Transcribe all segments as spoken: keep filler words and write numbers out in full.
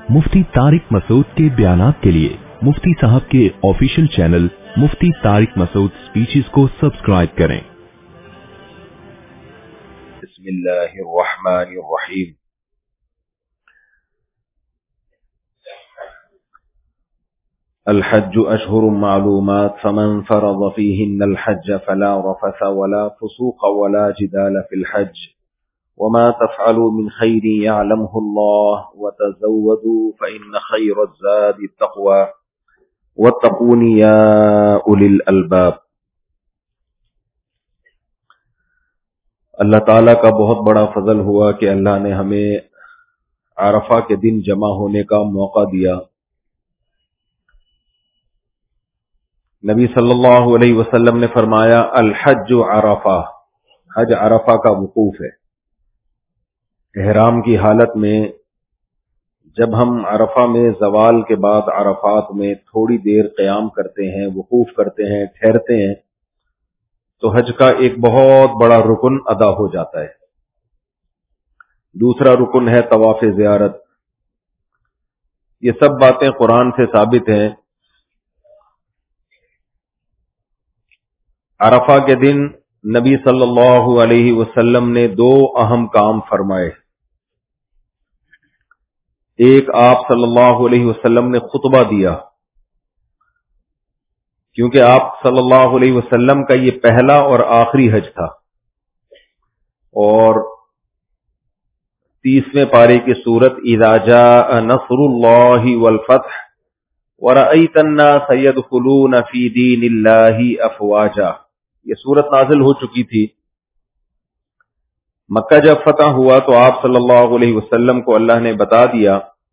मुफ्ती तारिक मसूद के बयानात के लिए मुफ्ती साहब के official channel Mufti Tariq Masood speeches को सब्सक्राइब करें। बिस्मिल्लाहिर्रहमानिर्रहीम। الحج أشهر معلومات فمن فرض فيهن الحج فلا رفث ولا فسوق ولا جدال في الحج وما تفعلوا من خير يعلمه الله وتزودوا فإن خير الزاد التقوى واتقون يا أولي الألباب۔ اللہ تعالیٰ کا بہت بڑا فضل ہوا کہ اللہ نے ہمیں عرفہ کے دن جمع ہونے کا موقع دیا۔ نبی صلی اللہ علیہ وسلم نے فرمایا الحج عرفہ، حج عرفہ کا وقوف ہے۔ احرام کی حالت میں جب ہم عرفہ میں زوال کے بعد عرفات میں تھوڑی دیر قیام کرتے ہیں، وقوف کرتے ہیں، ٹھہرتے ہیں، تو حج کا ایک بہت بڑا رکن ادا ہو جاتا ہے۔ دوسرا رکن ہے طواف زیارت۔ یہ سب باتیں قرآن سے ثابت ہیں۔ عرفہ کے دن نبی صلی اللہ علیہ وسلم نے دو اہم کام فرمائے۔ ایک، آپ صلی اللہ علیہ وسلم نے خطبہ دیا، کیونکہ آپ صلی اللہ علیہ وسلم کا یہ پہلا اور آخری حج تھا، اور تیسویں پارے کی سورت اذا جاء نصر اللہ والفتح ورأیت الناس يدخلون فی دین اللہ افواجا، یہ سورت نازل ہو چکی تھی۔ مکہ جب فتح ہوا تو آپ صلی اللہ علیہ وسلم کو اللہ نے بتا دیا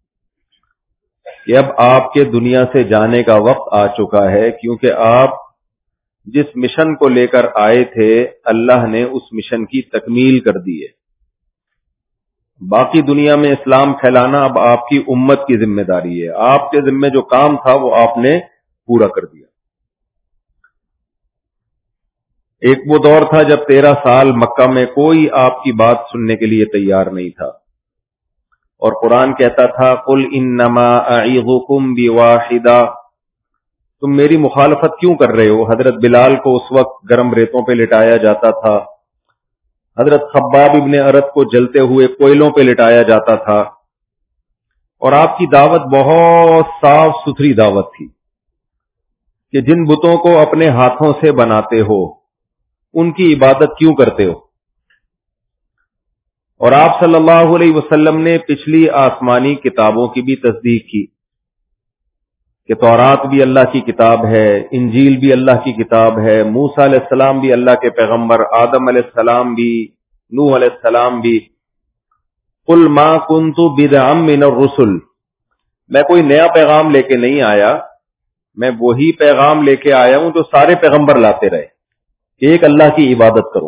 کہ اب آپ کے دنیا سے جانے کا وقت آ چکا ہے، کیونکہ آپ جس مشن کو لے کر آئے تھے اللہ نے اس مشن کی تکمیل کر دی ہے۔ باقی دنیا میں اسلام پھیلانا اب آپ کی امت کی ذمہ داری ہے۔ آپ کے ذمہ جو کام تھا وہ آپ نے پورا کر دیا۔ ایک وہ دور تھا جب تیرہ سال مکہ میں کوئی آپ کی بات سننے کے لیے تیار نہیں تھا، اور قرآن کہتا تھا قل انما اعظکم بواحدہ، تم میری مخالفت کیوں کر رہے ہو؟ حضرت بلال کو اس وقت گرم ریتوں پہ لٹایا جاتا تھا، حضرت خباب ابن ارت کو جلتے ہوئے کوئلوں پہ لٹایا جاتا تھا، اور آپ کی دعوت بہت صاف ستھری دعوت تھی کہ جن بتوں کو اپنے ہاتھوں سے بناتے ہو ان کی عبادت کیوں کرتے ہو؟ اور آپ صلی اللہ علیہ وسلم نے پچھلی آسمانی کتابوں کی بھی تصدیق کی کہ تورات بھی اللہ کی کتاب ہے، انجیل بھی اللہ کی کتاب ہے، موسیٰ علیہ السلام بھی اللہ کے پیغمبر، آدم علیہ السلام بھی، نوح علیہ السلام بھی۔ قل ما كنت بدعا من الرسل، میں کوئی نیا پیغام لے کے نہیں آیا، میں وہی پیغام لے کے آیا ہوں جو سارے پیغمبر لاتے رہے کہ ایک اللہ کی عبادت کرو۔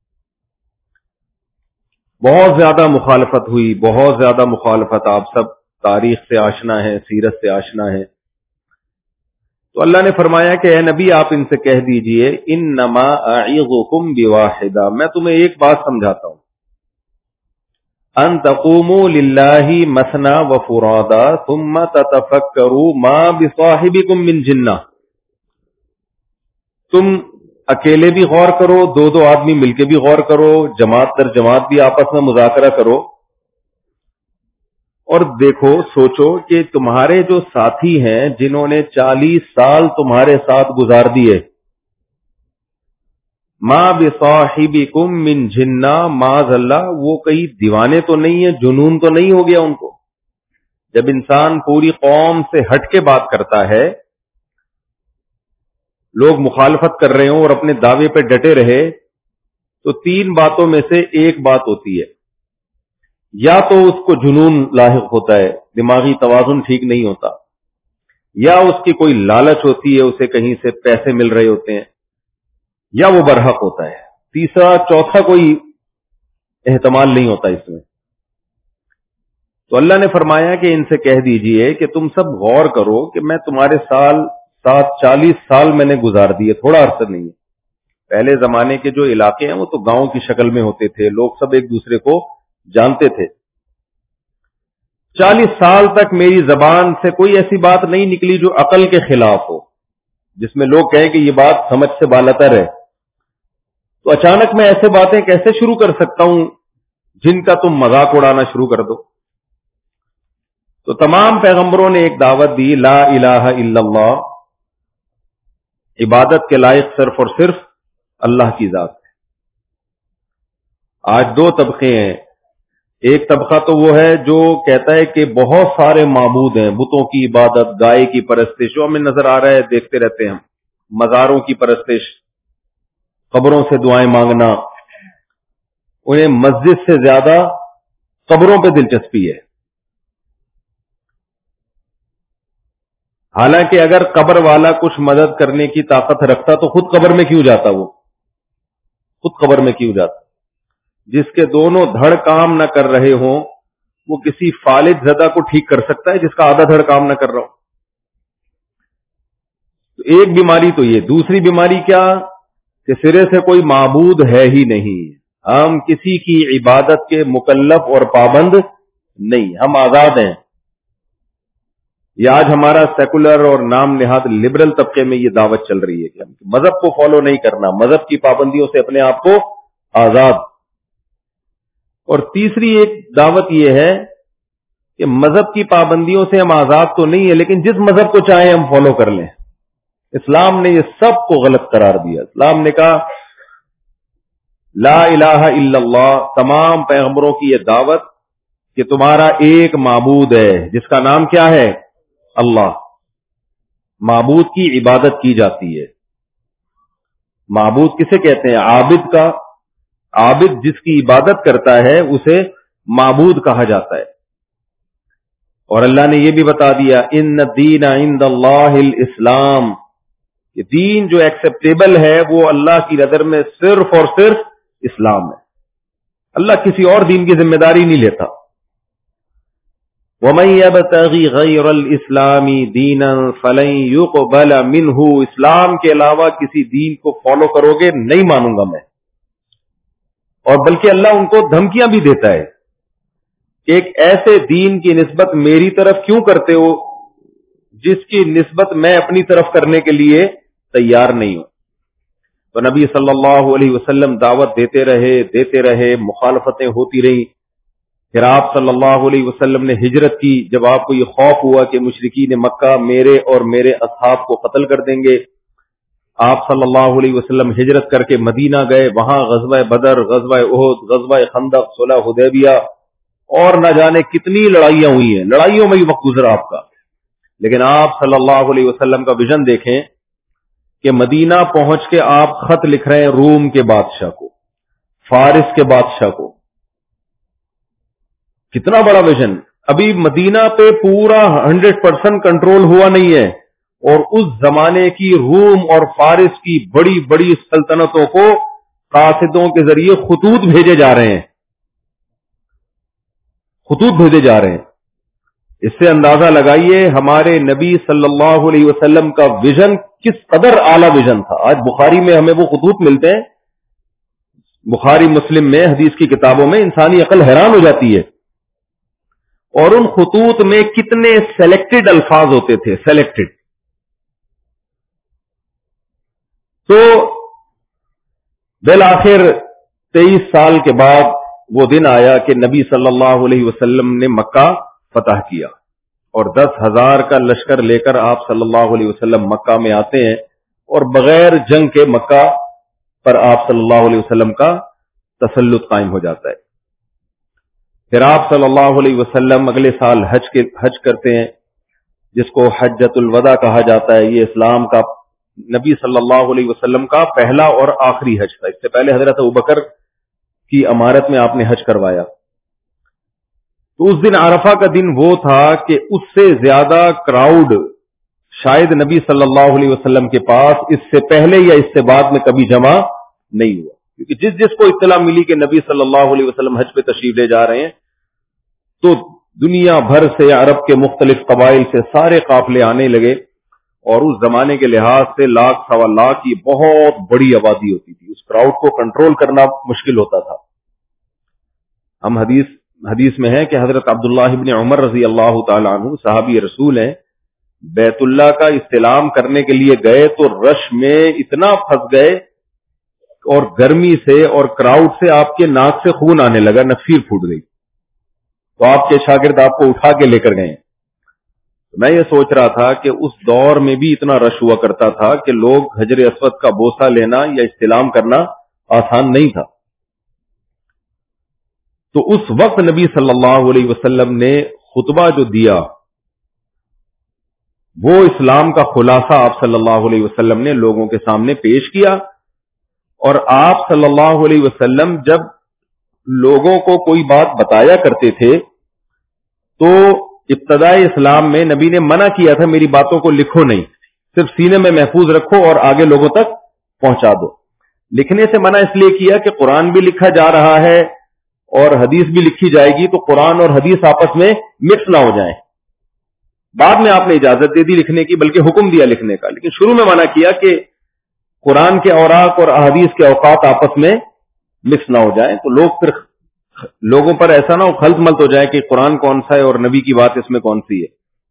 بہت زیادہ مخالفت ہوئی، بہت زیادہ مخالفت، آپ سب تاریخ سے آشنا ہیں، سیرت سے آشنا ہیں۔ تو اللہ نے فرمایا کہ اے نبی آپ ان سے کہہ دیجئے انما اعظکم بواحدہ، میں تمہیں ایک بات سمجھاتا ہوں، ان تقوموا للہ مثنی وفرادا ثم تتفکروا ما بصاحبکم من جنہ، تم اکیلے بھی غور کرو، دو دو آدمی مل کے بھی غور کرو، جماعت در جماعت بھی آپس میں مذاکرہ کرو، اور دیکھو سوچو کہ تمہارے جو ساتھی ہیں جنہوں نے چالیس سال تمہارے ساتھ گزار دیے، ما بصاحبکم من جنہ، معاذ اللہ وہ کئی دیوانے تو نہیں ہیں، جنون تو نہیں ہو گیا ان کو؟ جب انسان پوری قوم سے ہٹ کے بات کرتا ہے، لوگ مخالفت کر رہے ہوں اور اپنے دعوے پہ ڈٹے رہے، تو تین باتوں میں سے ایک بات ہوتی ہے، یا تو اس کو جنون لاحق ہوتا ہے، دماغی توازن ٹھیک نہیں ہوتا، یا اس کی کوئی لالچ ہوتی ہے، اسے کہیں سے پیسے مل رہے ہوتے ہیں، یا وہ برحق ہوتا ہے، تیسرا چوتھا کوئی احتمال نہیں ہوتا اس میں۔ تو اللہ نے فرمایا کہ ان سے کہہ دیجئے کہ تم سب غور کرو کہ میں تمہارے سال سات چالیس سال میں نے گزار دیے، تھوڑا عرصہ نہیں ہے۔ پہلے زمانے کے جو علاقے ہیں وہ تو گاؤں کی شکل میں ہوتے تھے، لوگ سب ایک دوسرے کو جانتے تھے۔ چالیس سال تک میری زبان سے کوئی ایسی بات نہیں نکلی جو عقل کے خلاف ہو، جس میں لوگ کہیں کہ یہ بات سمجھ سے بالاتر ہے، تو اچانک میں ایسے باتیں کیسے شروع کر سکتا ہوں جن کا تم مذاق اڑانا شروع کر دو؟ تو تمام پیغمبروں نے ایک دعوت دی، لا الہ الا اللہ، عبادت کے لائق صرف اور صرف اللہ کی ذات ہے۔ آج دو طبقے ہیں، ایک طبقہ تو وہ ہے جو کہتا ہے کہ بہت سارے معبود ہیں، بتوں کی عبادت، گائے کی پرستش، جو ہمیں نظر آ رہا ہے دیکھتے رہتے ہیں ہم، مزاروں کی پرستش، قبروں سے دعائیں مانگنا، انہیں مسجد سے زیادہ قبروں پہ دلچسپی ہے۔ حالانکہ اگر قبر والا کچھ مدد کرنے کی طاقت رکھتا تو خود قبر میں کیوں جاتا؟ وہ خود قبر میں کیوں جاتا؟ جس کے دونوں دھڑ کام نہ کر رہے ہوں وہ کسی فالج زدہ کو ٹھیک کر سکتا ہے جس کا آدھا دھڑ کام نہ کر رہا ہو؟ تو ایک بیماری تو یہ، دوسری بیماری کیا کہ سرے سے کوئی معبود ہے ہی نہیں، ہم کسی کی عبادت کے مکلف اور پابند نہیں، ہم آزاد ہیں۔ یہ آج ہمارا سیکولر اور نام نہاد لبرل طبقے میں یہ دعوت چل رہی ہے کہ ہم مذہب کو فالو نہیں کرنا، مذہب کی پابندیوں سے اپنے آپ کو آزاد۔ اور تیسری ایک دعوت یہ ہے کہ مذہب کی پابندیوں سے ہم آزاد تو نہیں ہے، لیکن جس مذہب کو چاہیں ہم فالو کر لیں۔ اسلام نے یہ سب کو غلط قرار دیا۔ اسلام نے کہا لا الہ الا اللہ، تمام پیغمبروں کی یہ دعوت کہ تمہارا ایک معبود ہے جس کا نام کیا ہے؟ اللہ۔ معبود کی عبادت کی جاتی ہے۔ معبود کسے کہتے ہیں؟ عابد کا۔ عابد جس کی عبادت کرتا ہے اسے معبود کہا جاتا ہے۔ اور اللہ نے یہ بھی بتا دیا ان الدین عند اللہ الاسلام، کہ دین جو ایکسیپٹیبل ہے وہ اللہ کی نظر میں صرف اور صرف اسلام ہے۔ اللہ کسی اور دین کی ذمہ داری نہیں لیتا۔ وَمَن يَبْتَغِ غَيْرَ الْإِسْلَامِ دِينًا فَلَن يُقْبَلَ مِنْهُ، اسلام کے علاوہ کسی دین کو فالو کرو گے نہیں مانوں گا میں۔ اور بلکہ اللہ ان کو دھمکیاں بھی دیتا ہے کہ ایک ایسے دین کی نسبت میری طرف کیوں کرتے ہو جس کی نسبت میں اپنی طرف کرنے کے لیے تیار نہیں ہوں۔ تو نبی صلی اللہ علیہ وسلم دعوت دیتے رہے دیتے رہے مخالفتیں ہوتی رہیں۔ پھر آپ صلی اللہ علیہ وسلم نے ہجرت کی، جب آپ کو یہ خوف ہوا کہ مشرکین مکہ میرے اور میرے اصحاب کو قتل کر دیں گے، آپ صلی اللہ علیہ وسلم ہجرت کر کے مدینہ گئے، وہاں غزوہ بدر، غزوہ احد، غزوہ خندق، صلح حدیبیہ اور نہ جانے کتنی لڑائیاں ہوئی ہیں، لڑائیوں میں ہی وقت گزرا آپ کا۔ لیکن آپ صلی اللہ علیہ وسلم کا ویژن دیکھیں کہ مدینہ پہنچ کے آپ خط لکھ رہے ہیں روم کے بادشاہ کو، فارس کے بادشاہ کو۔ کتنا بڑا ویژن! ابھی مدینہ پہ پورا ہنڈریڈ پرسینٹ کنٹرول ہوا نہیں ہے، اور اس زمانے کی روم اور فارس کی بڑی بڑی سلطنتوں کو قاصدوں کے ذریعے خطوط بھیجے جا رہے ہیں، خطوط بھیجے جا رہے ہیں۔ اس سے اندازہ لگائیے ہمارے نبی صلی اللہ علیہ وسلم کا ویژن کس قدر اعلیٰ ویژن تھا۔ آج بخاری میں ہمیں وہ خطوط ملتے ہیں، بخاری مسلم میں، حدیث کی کتابوں میں، انسانی عقل حیران ہو جاتی ہے۔ اور ان خطوط میں کتنے سلیکٹڈ الفاظ ہوتے تھے، سلیکٹڈ۔ تو بالآخر تیئیس سال کے بعد وہ دن آیا کہ نبی صلی اللہ علیہ وسلم نے مکہ فتح کیا، اور دس ہزار کا لشکر لے کر آپ صلی اللہ علیہ وسلم مکہ میں آتے ہیں، اور بغیر جنگ کے مکہ پر آپ صلی اللہ علیہ وسلم کا تسلط قائم ہو جاتا ہے۔ پھر آپ صلی اللہ علیہ وسلم اگلے سال حج کے حج کرتے ہیں، جس کو حجۃ الوداع کہا جاتا ہے۔ یہ اسلام کا نبی صلی اللہ علیہ وسلم کا پہلا اور آخری حج تھا۔ اس سے پہلے حضرت ابوبکر کی امارت میں آپ نے حج کروایا۔ تو اس دن عرفہ کا دن وہ تھا کہ اس سے زیادہ کراؤڈ شاید نبی صلی اللہ علیہ وسلم کے پاس اس سے پہلے یا اس سے بعد میں کبھی جمع نہیں ہوا، کیونکہ جس جس کو اطلاع ملی کہ نبی صلی اللہ علیہ وسلم حج پہ تشریف لے جا رہے ہیں، تو دنیا بھر سے، عرب کے مختلف قبائل سے سارے قافلے آنے لگے، اور اس زمانے کے لحاظ سے لاکھ سوا لاکھ کی بہت بڑی آبادی ہوتی تھی، اس کراؤڈ کو کنٹرول کرنا مشکل ہوتا تھا۔ ہم حدیث حدیث میں ہے کہ حضرت عبداللہ ابن عمر رضی اللہ تعالی عنہ صحابی رسول ہیں، بیت اللہ کا استلام کرنے کے لیے گئے تو رش میں اتنا پھنس گئے اور گرمی سے اور کراؤڈ سے آپ کے ناک سے خون آنے لگا، نفیر پھوٹ گئی، تو آپ کے شاگرد آپ کو اٹھا کے لے کر گئے۔ میں یہ سوچ رہا تھا کہ اس دور میں بھی اتنا رش ہوا کرتا تھا کہ لوگ حجر اسود کا بوسہ لینا یا استلام کرنا آسان نہیں تھا، تو اس وقت نبی صلی اللہ علیہ وسلم نے خطبہ جو دیا وہ اسلام کا خلاصہ آپ صلی اللہ علیہ وسلم نے لوگوں کے سامنے پیش کیا، اور آپ صلی اللہ علیہ وسلم جب لوگوں کو کوئی بات بتایا کرتے تھے تو ابتدائی اسلام میں نبی نے منع کیا تھا میری باتوں کو لکھو نہیں، صرف سینے میں محفوظ رکھو اور آگے لوگوں تک پہنچا دو۔ لکھنے سے منع اس لیے کیا کہ قرآن بھی لکھا جا رہا ہے اور حدیث بھی لکھی جائے گی تو قرآن اور حدیث آپس میں مکس نہ ہو جائیں۔ بعد میں آپ نے اجازت دے دی لکھنے کی، بلکہ حکم دیا لکھنے کا، لیکن شروع میں منع کیا کہ قرآن کے اوراق اور احادیث کے اوقات آپس میں مکس نہ ہو جائیں، تو لوگ پھر لوگوں پر ایسا نہ ہو خلط ملط ہو جائے کہ قرآن کون سا ہے اور نبی کی بات اس میں کون سی ہے۔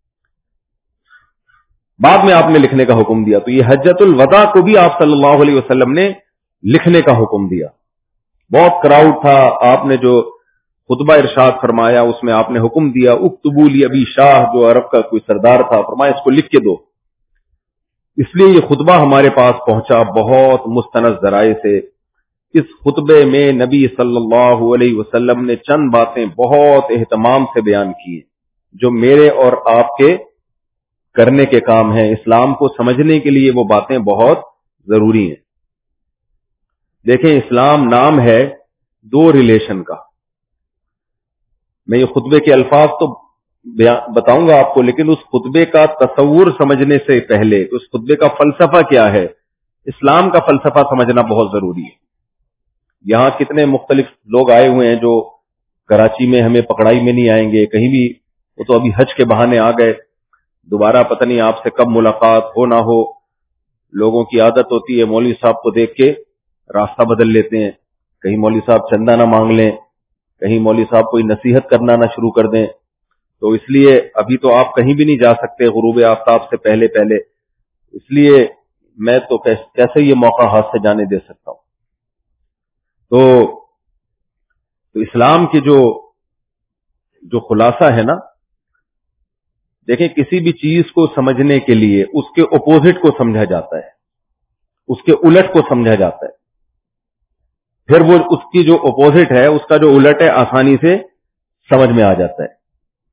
بعد میں آپ نے لکھنے کا حکم دیا، تو یہ حجۃ الوداع کو بھی آپ صلی اللہ علیہ وسلم نے لکھنے کا حکم دیا۔ بہت کراؤڈ تھا، آپ نے جو خطبہ ارشاد فرمایا اس میں آپ نے حکم دیا اکتبوا لی ابی شاہ، جو عرب کا کوئی سردار تھا، فرمایا اس کو لکھ کے دو۔ اس لیے یہ خطبہ ہمارے پاس پہنچا بہت مستند ذرائع سے۔ اس خطبے میں نبی صلی اللہ علیہ وسلم نے چند باتیں بہت اہتمام سے بیان کی جو میرے اور آپ کے کرنے کے کام ہیں، اسلام کو سمجھنے کے لیے وہ باتیں بہت ضروری ہیں۔ دیکھیں، اسلام نام ہے دو ریلیشن کا۔ میں یہ خطبے کے الفاظ تو بتاؤں گا آپ کو، لیکن اس خطبے کا تصور سمجھنے سے پہلے اس خطبے کا فلسفہ کیا ہے، اسلام کا فلسفہ سمجھنا بہت ضروری ہے۔ یہاں کتنے مختلف لوگ آئے ہوئے ہیں جو کراچی میں ہمیں پکڑائی میں نہیں آئیں گے، کہیں بھی، وہ تو ابھی حج کے بہانے آ گئے، دوبارہ پتہ نہیں آپ سے کب ملاقات ہو نہ ہو۔ لوگوں کی عادت ہوتی ہے مولوی صاحب کو دیکھ کے راستہ بدل لیتے ہیں، کہیں مولوی صاحب چندہ نہ مانگ لیں، کہیں مولوی صاحب کوئی نصیحت کرنا نہ شروع کر دیں، تو اس لیے ابھی تو آپ کہیں بھی نہیں جا سکتے غروب آفتاب سے پہلے پہلے، اس لیے میں تو کیسے یہ موقع ہاتھ سے جانے دے سکتا ہوں۔ تو تو اسلام کی جو جو خلاصہ ہے نا، دیکھیں کسی بھی چیز کو سمجھنے کے لیے اس کے اپوزٹ کو سمجھا جاتا ہے، اس کے الٹ کو سمجھا جاتا ہے، پھر وہ اس کی جو اپوزٹ ہے اس کا جو الٹ ہے آسانی سے سمجھ میں آ جاتا ہے۔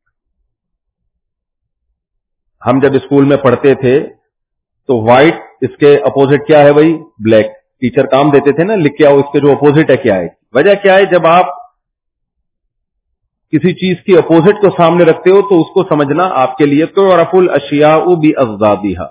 ہم جب اسکول میں پڑھتے تھے تو وائٹ، اس کے اپوزٹ کیا ہے بھائی؟ بلیک۔ ٹیچر کام دیتے تھے نا، لکھ کے آؤ اس کے جو اپوزٹ ہے کیا ہے۔ وجہ کیا ہے؟ جب آپ کسی چیز کی اپوزٹ کو سامنے رکھتے ہو تو اس کو سمجھنا آپ کے لیے تو تعرف الاشیاء باضدادها،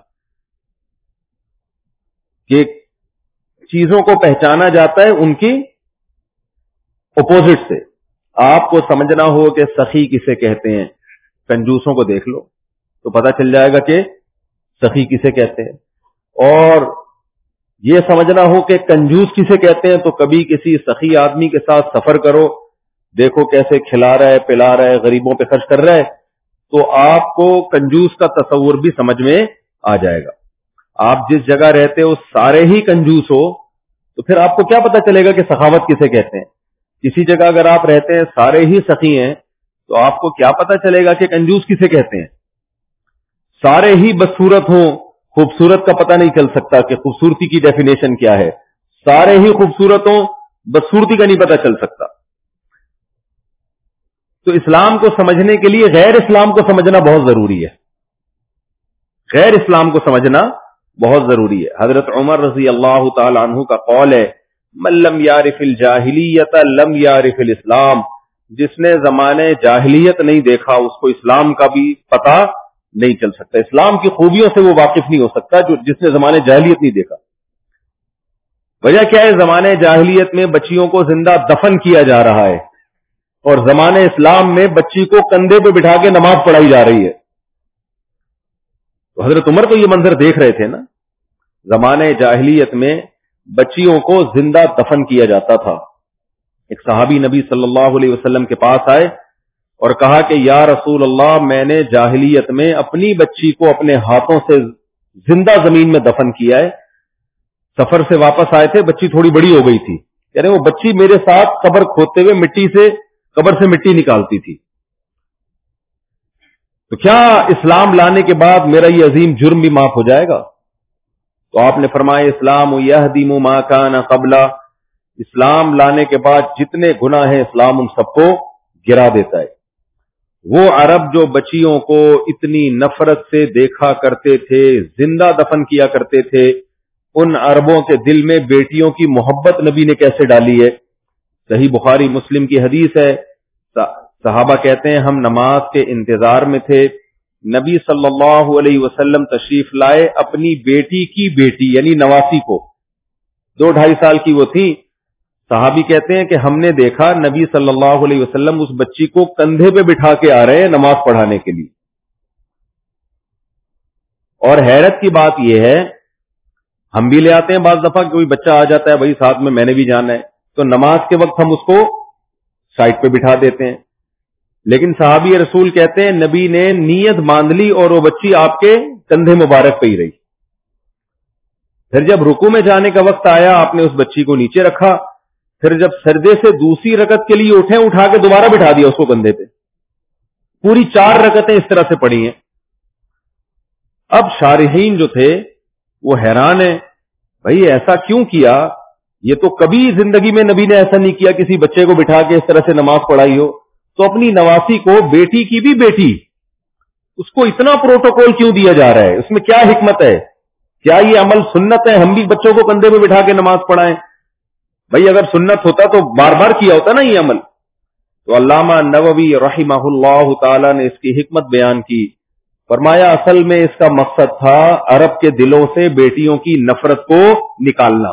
کہ چیزوں کو پہچانا جاتا ہے ان کی اپوزٹ سے۔ آپ کو سمجھنا ہو کہ سخی کسے کہتے ہیں، کنجوسوں کو دیکھ لو تو پتہ چل جائے گا کہ سخی کسے کہتے ہیں، اور یہ سمجھنا ہو کہ کنجوس کسے کہتے ہیں تو کبھی کسی سخی آدمی کے ساتھ سفر کرو، دیکھو کیسے کھلا رہا ہے، پلا رہا ہے، غریبوں پہ خرچ کر رہا ہے، تو آپ کو کنجوس کا تصور بھی سمجھ میں آ جائے گا۔ آپ جس جگہ رہتے ہو سارے ہی کنجوس ہو تو پھر آپ کو کیا پتہ چلے گا کہ سخاوت کسے کہتے ہیں۔ کسی جگہ اگر آپ رہتے ہیں سارے ہی سخی ہیں تو آپ کو کیا پتہ چلے گا کہ کنجوس کسے کہتے ہیں۔ سارے ہی بدصورت ہوں، خوبصورت کا پتہ نہیں چل سکتا کہ خوبصورتی کی ڈیفینیشن کیا ہے۔ سارے ہی خوبصورت ہوں، بدصورتی کا نہیں پتہ چل سکتا۔ تو اسلام کو سمجھنے کے لیے غیر اسلام کو سمجھنا بہت ضروری ہے، غیر اسلام کو سمجھنا بہت ضروری ہے۔ حضرت عمر رضی اللہ تعالی عنہ کا قول ہے، من لم یعرف الجاہلیت لم یعرف الاسلام، جس نے زمانے جاہلیت نہیں دیکھا اس کو اسلام کا بھی پتہ نہیں چل سکتا، اسلام کی خوبیوں سے وہ واقف نہیں ہو سکتا جو جس نے زمانے جاہلیت نہیں دیکھا۔ وجہ کیا ہے؟ زمانے جاہلیت میں بچیوں کو زندہ دفن کیا جا رہا ہے اور زمانے اسلام میں بچی کو کندھے پہ بٹھا کے نماز پڑھائی جا رہی ہے۔ تو حضرت عمر تو یہ منظر دیکھ رہے تھے نا، زمانے جاہلیت میں بچیوں کو زندہ دفن کیا جاتا تھا ایک صحابی نبی صلی اللہ علیہ وسلم کے پاس آئے اور کہا کہ یا رسول اللہ، میں نے جاہلیت میں اپنی بچی کو اپنے ہاتھوں سے زندہ زمین میں دفن کیا ہے. سفر سے واپس آئے تھے، بچی تھوڑی بڑی ہو گئی تھی، یعنی وہ بچی میرے ساتھ قبر کھودتے ہوئے مٹی سے قبر سے مٹی نکالتی تھی. تو کیا اسلام لانے کے بعد میرا یہ عظیم جرم بھی معاف ہو جائے گا؟ تو آپ نے فرمایا اسلام یہدم ما کان قبل، اسلام لانے کے بعد جتنے گناہ ہیں اسلام ان سب کو گرا دیتا ہے. وہ عرب جو بچیوں کو اتنی نفرت سے دیکھا کرتے تھے، زندہ دفن کیا کرتے تھے، ان عربوں کے دل میں بیٹیوں کی محبت نبی نے کیسے ڈالی ہے؟ صحیح بخاری مسلم کی حدیث ہے، صحابہ کہتے ہیں ہم نماز کے انتظار میں تھے، نبی صلی اللہ علیہ وسلم تشریف لائے اپنی بیٹی کی بیٹی یعنی نواسی کو، دو ڈھائی سال کی وہ تھی. صحابی کہتے ہیں کہ ہم نے دیکھا نبی صلی اللہ علیہ وسلم اس بچی کو کندھے پہ بٹھا کے آ رہے ہیں نماز پڑھانے کے لیے. اور حیرت کی بات یہ ہے، ہم بھی لے آتے ہیں بعض دفعہ کوئی بچہ آ جاتا ہے بھائی ساتھ میں میں نے بھی جانا ہے، تو نماز کے وقت ہم اس کو سائڈ پہ بٹھا دیتے ہیں. لیکن صحابی رسول کہتے ہیں نبی نے نیت باندھ لی اور وہ بچی آپ کے کندھے مبارک پہ ہی رہی. پھر جب رکوع میں جانے کا وقت آیا آپ نے اس بچی کو نیچے رکھا، پھر جب سجدے سے دوسری رکعت کے لیے اٹھے اٹھا کے دوبارہ بٹھا دیا اس کو کندھے پہ. پوری چار رکعتیں اس طرح سے پڑھی ہیں. اب شارحین جو تھے وہ حیران ہیں، بھائی ایسا کیوں کیا؟ یہ تو کبھی زندگی میں نبی نے ایسا نہیں کیا کسی بچے کو بٹھا کے اس طرح سے نماز پڑھائی ہو. تو اپنی نواسی کو، بیٹی کی بھی بیٹی، اس کو اتنا پروٹوکول کیوں دیا جا رہا ہے؟ اس میں کیا حکمت ہے؟ کیا یہ عمل سنت ہے ہم بھی بچوں کو کندھے پہ بٹھا کے نماز پڑھائیں؟ بھائی اگر سنت ہوتا تو بار بار کیا ہوتا نا یہ عمل. تو علامہ نووی رحمہ اللہ تعالی نے اس کی حکمت بیان کی، فرمایا اصل میں اس کا مقصد تھا عرب کے دلوں سے بیٹیوں کی نفرت کو نکالنا،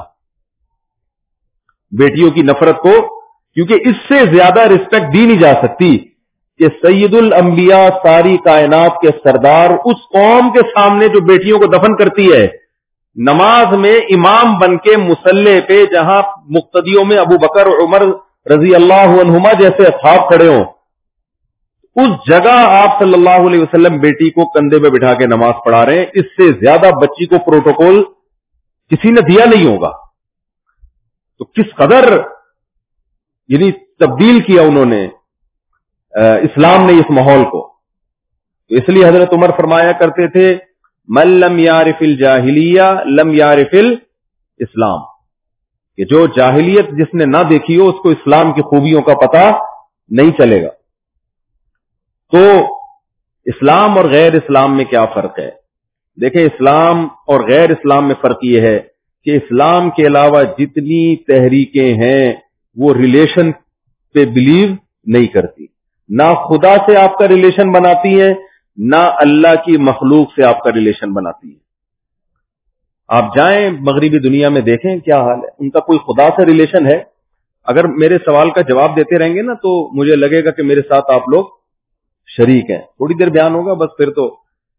بیٹیوں کی نفرت کو، کیونکہ اس سے زیادہ رسپیکٹ دی نہیں جا سکتی کہ سید الانبیاء ساری کائنات کے سردار اس قوم کے سامنے جو بیٹیوں کو دفن کرتی ہے، نماز میں امام بن کے مصلی پہ جہاں مقتدیوں میں ابو بکر عمر رضی اللہ عنہما جیسے اصحاب کھڑے ہوں، اس جگہ آپ صلی اللہ علیہ وسلم بیٹی کو کندھے پہ بٹھا کے نماز پڑھا رہے ہیں. اس سے زیادہ بچی کو پروٹوکول کسی نے دیا نہیں ہوگا. تو کس قدر یعنی تبدیل کیا انہوں نے اسلام نے اس ماحول کو. تو اس لیے حضرت عمر فرمایا کرتے تھے من لم یعرف الجاہلیہ لم یعرف الاسلام، کہ جو جاہلیت جس نے نہ دیکھی ہو اس کو اسلام کی خوبیوں کا پتہ نہیں چلے گا. تو اسلام اور غیر اسلام میں کیا فرق ہے؟ دیکھیں اسلام اور غیر اسلام میں فرق یہ ہے کہ اسلام کے علاوہ جتنی تحریکیں ہیں وہ ریلیشن پہ بلیو نہیں کرتی، نہ خدا سے آپ کا ریلیشن بناتی ہیں نہ اللہ کی مخلوق سے آپ کا ریلیشن بناتی ہیں. آپ جائیں مغربی دنیا میں دیکھیں کیا حال ہے، ان کا کوئی خدا سے ریلیشن ہے؟ اگر میرے سوال کا جواب دیتے رہیں گے نا تو مجھے لگے گا کہ میرے ساتھ آپ لوگ شریک ہیں. تھوڑی دیر بیان ہوگا بس، پھر تو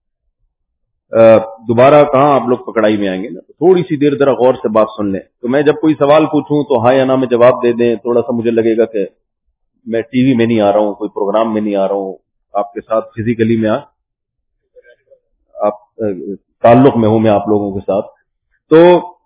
دوبارہ کہاں آپ لوگ پکڑائی میں آئیں گے نا. تھوڑی سی دیر ذرا غور سے بات سن لیں. تو میں جب کوئی سوال پوچھوں تو ہاں یا نہ میں جواب دے دیں، تھوڑا سا مجھے لگے گا کہ میں ٹی وی میں نہیں آ رہا ہوں، کوئی پروگرام میں نہیں آ رہا ہوں، آپ کے ساتھ فزیکلی میں آپ تعلق میں ہوں میں آپ لوگوں کے ساتھ. تو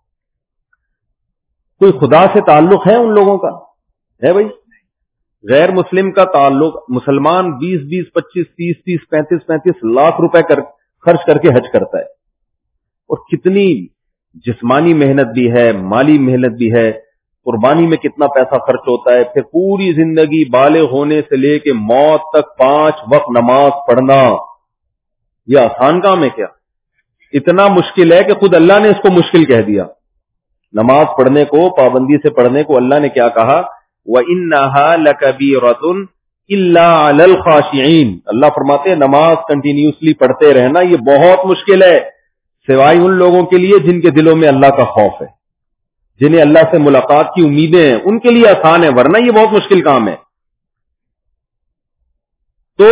کوئی خدا سے تعلق ہے ان لوگوں کا؟ ہے بھائی. غیر مسلم کا تعلق، مسلمان بیس بیس پچیس تیس تیس پینتیس پینتیس لاکھ روپے کر خرچ کر کے حج کرتا ہے، اور کتنی جسمانی محنت بھی ہے، مالی محنت بھی ہے، قربانی میں کتنا پیسہ خرچ ہوتا ہے. پھر پوری زندگی بالغ ہونے سے لے کے موت تک پانچ وقت نماز پڑھنا، یہ آسان کام ہے کیا؟ اتنا مشکل ہے کہ خود اللہ نے اس کو مشکل کہہ دیا. نماز پڑھنے کو، پابندی سے پڑھنے کو اللہ نے کیا کہا؟ وَإِنَّهَا لَكَبِيرَةٌ إِلَّا عَلَى الْخَاشِعِينَ. اللہ فرماتے ہیں نماز کنٹینیوسلی پڑھتے رہنا یہ بہت مشکل ہے، سوائے ان لوگوں کے لیے جن کے دلوں میں اللہ کا خوف ہے، جنہیں اللہ سے ملاقات کی امیدیں ہیں، ان کے لیے آسان ہے، ورنہ یہ بہت مشکل کام ہے. تو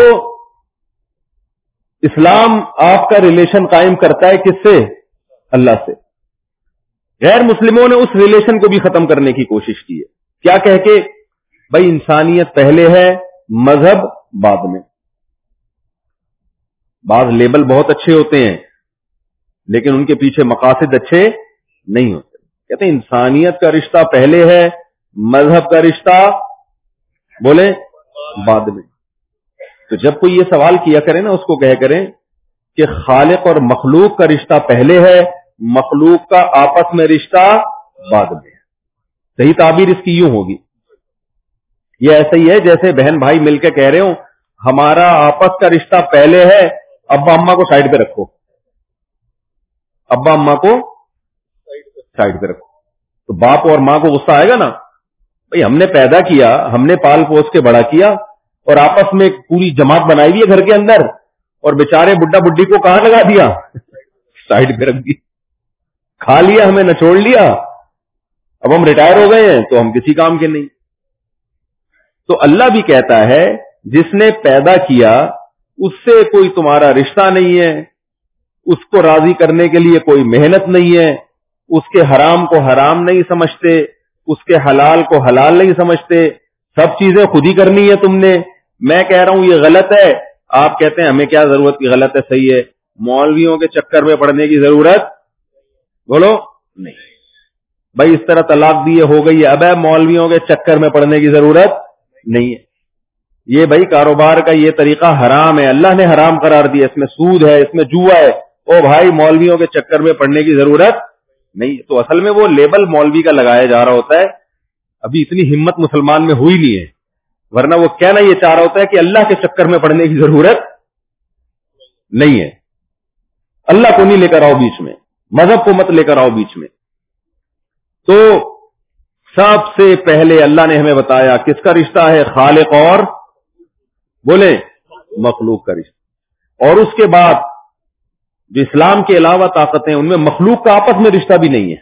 اسلام آپ کا ریلیشن قائم کرتا ہے کس سے؟ اللہ سے. غیر مسلموں نے اس ریلیشن کو بھی ختم کرنے کی کوشش کی ہے. کیا کہہ کے بھائی انسانیت پہلے ہے، مذہب بعد میں. بعض لیبل بہت اچھے ہوتے ہیں لیکن ان کے پیچھے مقاصد اچھے نہیں ہوتے. کہتے ہیں انسانیت کا رشتہ پہلے ہے، مذہب کا رشتہ بولیں بعد میں. تو جب کوئی یہ سوال کیا کرے نا، اس کو کہہ کریں کہ خالق اور مخلوق کا رشتہ پہلے ہے، مخلوق کا آپس میں رشتہ بعد میں ہے. صحیح تعبیر اس کی یوں ہوگی، یہ ایسا ہی ہے جیسے بہن بھائی مل کے کہہ رہے ہوں ہمارا آپس کا رشتہ پہلے ہے، ابا اماں کو سائڈ پہ رکھو، ابا اماں کو سائڈ پہ رکھو. تو باپ اور ماں کو غصہ آئے گا نا، بھئی ہم نے پیدا کیا، ہم نے پال پوس کے بڑا کیا، اور آپس میں ایک پوری جماعت بنائی ہوئی ہے گھر کے اندر، اور بیچارے بڈھا بڈھی کو کہاں لگا دیا؟ سائڈ پہ رکھ دی. کھا لیا، ہمیں نچوڑ لیا، اب ہم ریٹائر ہو گئے ہیں تو ہم کسی کام کے نہیں. تو اللہ بھی کہتا ہے جس نے پیدا کیا اس سے کوئی تمہارا رشتہ نہیں ہے، اس کو راضی کرنے کے لیے کوئی محنت نہیں ہے، اس کے حرام کو حرام نہیں سمجھتے، اس کے حلال کو حلال نہیں سمجھتے، سب چیزیں خود ہی کرنی ہے تم نے. میں کہہ رہا ہوں یہ غلط ہے، آپ کہتے ہیں ہمیں کیا ضرورت کی، غلط ہے صحیح ہے. مولویوں کے چکر میں پڑنے کی ضرورت بولو نہیں. بھائی اس طرح طلاق دیے ہو گئی ہے، اب ہے مولویوں کے چکر میں پڑنے کی ضرورت نہیں ہے. یہ بھائی کاروبار کا یہ طریقہ حرام ہے، اللہ نے حرام قرار دیا، اس میں سود ہے، اس میں جوا ہے. او بھائی مولویوں کے چکر میں پڑنے کی ضرورت نہیں. تو اصل میں وہ لیبل مولوی کا لگایا جا رہا ہوتا ہے، ابھی اتنی ہمت مسلمان میں ہوئی نہیں ہے، ورنہ وہ کہنا یہ چاہ رہا ہوتا ہے کہ اللہ کے چکر میں پڑنے کی ضرورت نہیں ہے. اللہ کو نہیں لے کر آؤ بیچ میں، مذہب کو مت لے کر آؤ بیچ میں. تو سب سے پہلے اللہ نے ہمیں بتایا کس کا رشتہ ہے، خالق اور بولے مخلوق کا رشتہ. اور اس کے بعد جو اسلام کے علاوہ طاقتیں ان میں مخلوق کا آپس میں رشتہ بھی نہیں ہے.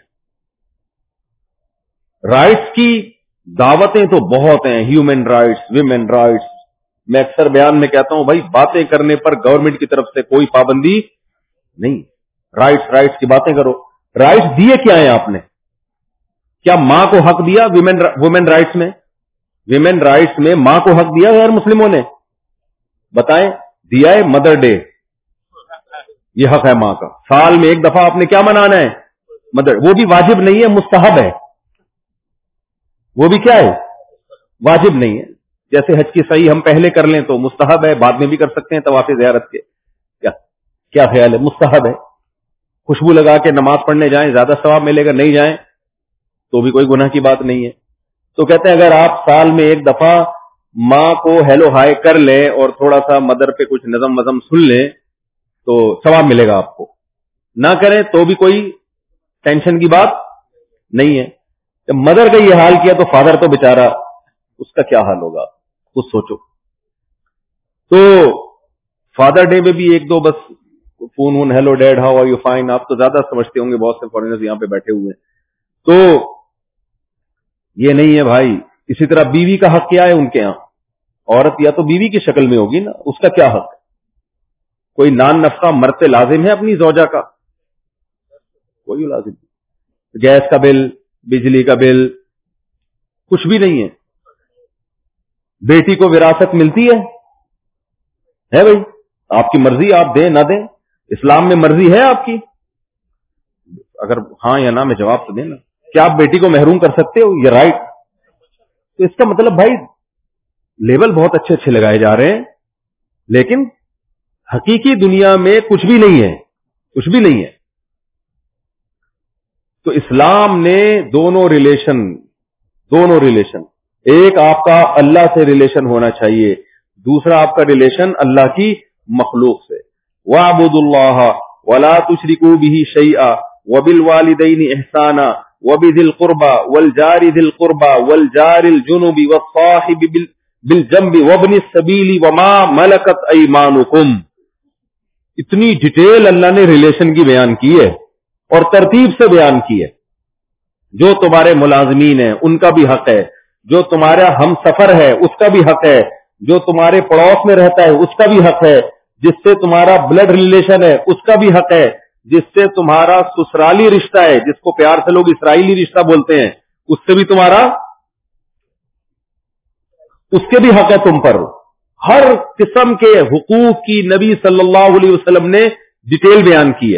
رائٹس کی دعوتیں تو بہت ہیں، ہیومن رائٹس، ویمن رائٹس. میں اکثر بیان میں کہتا ہوں بھائی باتیں کرنے پر گورنمنٹ کی طرف سے کوئی پابندی نہیں. رائٹس رائٹس کی باتیں کرو. رائٹس دیے کیا ہیں آپ نے؟ کیا ماں کو حق دیا ویمن وومن رائٹس میں؟ ویمن رائٹس میں ماں کو حق دیا غیر مسلموں نے؟ بتائیں. دیا ہے مدر ڈے، یہ حق ہے ماں کا. سال میں ایک دفعہ آپ نے کیا منانا ہے؟ مدر. وہ بھی واجب نہیں ہے، مستحب ہے. وہ بھی کیا ہے؟ واجب نہیں ہے. جیسے حج کی صحیح ہم پہلے کر لیں تو مستحب ہے، بعد میں بھی کر سکتے ہیں طواف زیارت کے. کیا کیا خیال ہے؟ مستحب ہے. خوشبو لگا کے نماز پڑھنے جائیں زیادہ ثواب ملے گا، نہیں جائیں تو بھی کوئی گناہ کی بات نہیں ہے. تو کہتے ہیں اگر آپ سال میں ایک دفعہ ماں کو ہیلو ہائی کر لیں اور تھوڑا سا مدر پہ کچھ نظم وظم سن لیں تو ثواب ملے گا آپ کو. نہ کریں تو بھی کوئی ٹینشن کی بات نہیں ہے. جب مدر کا یہ حال کیا تو فادر تو بیچارہ اس کا کیا حال ہوگا خود سوچو. تو فادر ڈے میں بھی ایک دو بس phone one hello dad how are you fine, آپ تو زیادہ سمجھتے ہوں گے، بہت سے فارینرز یہاں پہ بیٹھے ہوئے ہیں. تو یہ نہیں ہے بھائی. اسی طرح بیوی کا حق کیا ہے ان کے ہاں؟ عورت یا تو بیوی کی شکل میں ہوگی نا، اس کا کیا حق ہے؟ کوئی نان نفقہ مرتے لازم ہے اپنی زوجہ کا؟ کوئی لازم نہیں. گیس کا بل، بجلی کا بل، کچھ بھی نہیں ہے. بیٹی کو وراثت ملتی ہے ہے بھائی، آپ کی مرضی، آپ دیں نہ دیں. اسلام میں مرضی ہے آپ کی؟ اگر ہاں یا نہ میں جواب تو دینا. کیا آپ بیٹی کو محروم کر سکتے ہو؟ یہ رائٹ. تو اس کا مطلب بھائی لیبل بہت اچھے اچھے لگائے جا رہے ہیں لیکن حقیقی دنیا میں کچھ بھی نہیں ہے، کچھ بھی نہیں ہے. تو اسلام نے دونوں ریلیشن دونوں ریلیشن ایک آپ کا اللہ سے ریلیشن ہونا چاہیے، دوسرا آپ کا ریلیشن اللہ کی مخلوق سے. وَاعْبُدُوا اللَّهَ وَلَا تُشْرِكُوا بِهِ شَيْئًا وَبِالْوَالِدَيْنِ إِحْسَانًا وَبِذِي الْقُرْبَى وَالْجَارِ ذِي الْقُرْبَى وَالْجَارِ الْجُنُبِ وَالصَّاحِبِ بِالْجَنبِ وَابْنِ السَّبِيلِ وَمَا مَلَكَتْ أَيْمَانُكُمْ. اتنی ڈیٹیل اللہ نے ریلیشن کی بیان کی ہے اور ترتیب سے بیان کی ہے. جو تمہارے ملازمین ہیں ان کا بھی حق ہے، جو تمہارا ہم سفر ہے اس کا بھی حق ہے، جو تمہارے پڑوس میں رہتا ہے اس کا بھی حق ہے، جس سے تمہارا بلڈ ریلیشن ہے اس کا بھی حق ہے، جس سے تمہارا سسرالی رشتہ ہے جس کو پیار سے لوگ اسرائیلی رشتہ بولتے ہیں اس سے بھی تمہارا. اس کے بھی حق ہے تم پر. ہر قسم کے حقوق کی نبی صلی اللہ علیہ وسلم نے ڈیٹیل بیان کی ہے.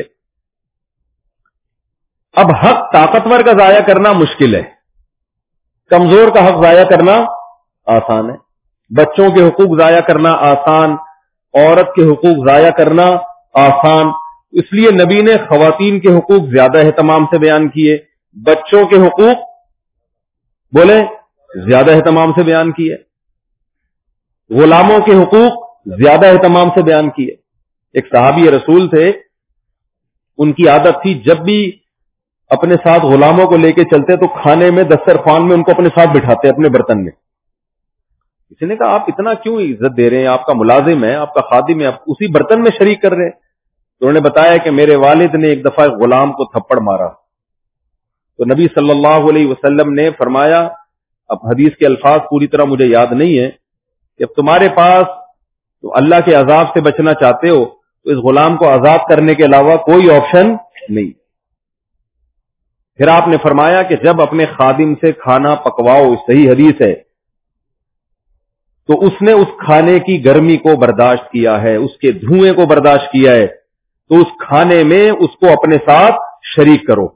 اب حق طاقتور کا ضائع کرنا مشکل ہے، کمزور کا حق ضائع کرنا آسان ہے. بچوں کے حقوق ضائع کرنا آسان، عورت کے حقوق ضائع کرنا آسان. اس لیے نبی نے خواتین کے حقوق زیادہ اہتمام سے بیان کیے، بچوں کے حقوق بولے زیادہ اہتمام سے بیان کیے، غلاموں کے حقوق زیادہ اہتمام سے بیان کیے. ایک صحابی رسول تھے، ان کی عادت تھی جب بھی اپنے ساتھ غلاموں کو لے کے چلتے تو کھانے میں دسترخوان میں ان کو اپنے ساتھ بٹھاتے اپنے برتن میں. کسی نے کہا آپ اتنا کیوں عزت دے رہے ہیں، آپ کا ملازم ہے، آپ کا خادم ہے، آپ اسی برتن میں شریک کر رہے ہیں. تو انہوں نے بتایا کہ میرے والد نے ایک دفعہ غلام کو تھپڑ مارا، تو نبی صلی اللہ علیہ وسلم نے فرمایا، اب حدیث کے الفاظ پوری طرح مجھے یاد نہیں ہے، کہ اب تمہارے پاس تو اللہ کے عذاب سے بچنا چاہتے ہو تو اس غلام کو آزاد کرنے کے علاوہ کوئی آپشن نہیں. پھر آپ نے فرمایا کہ جب اپنے خادم سے کھانا پکواؤ، صحیح حدیث ہے، تو اس نے اس کھانے کی گرمی کو برداشت کیا ہے، اس کے دھوئیں کو برداشت کیا ہے، تو اس کھانے میں اس کو اپنے ساتھ شریک کرو.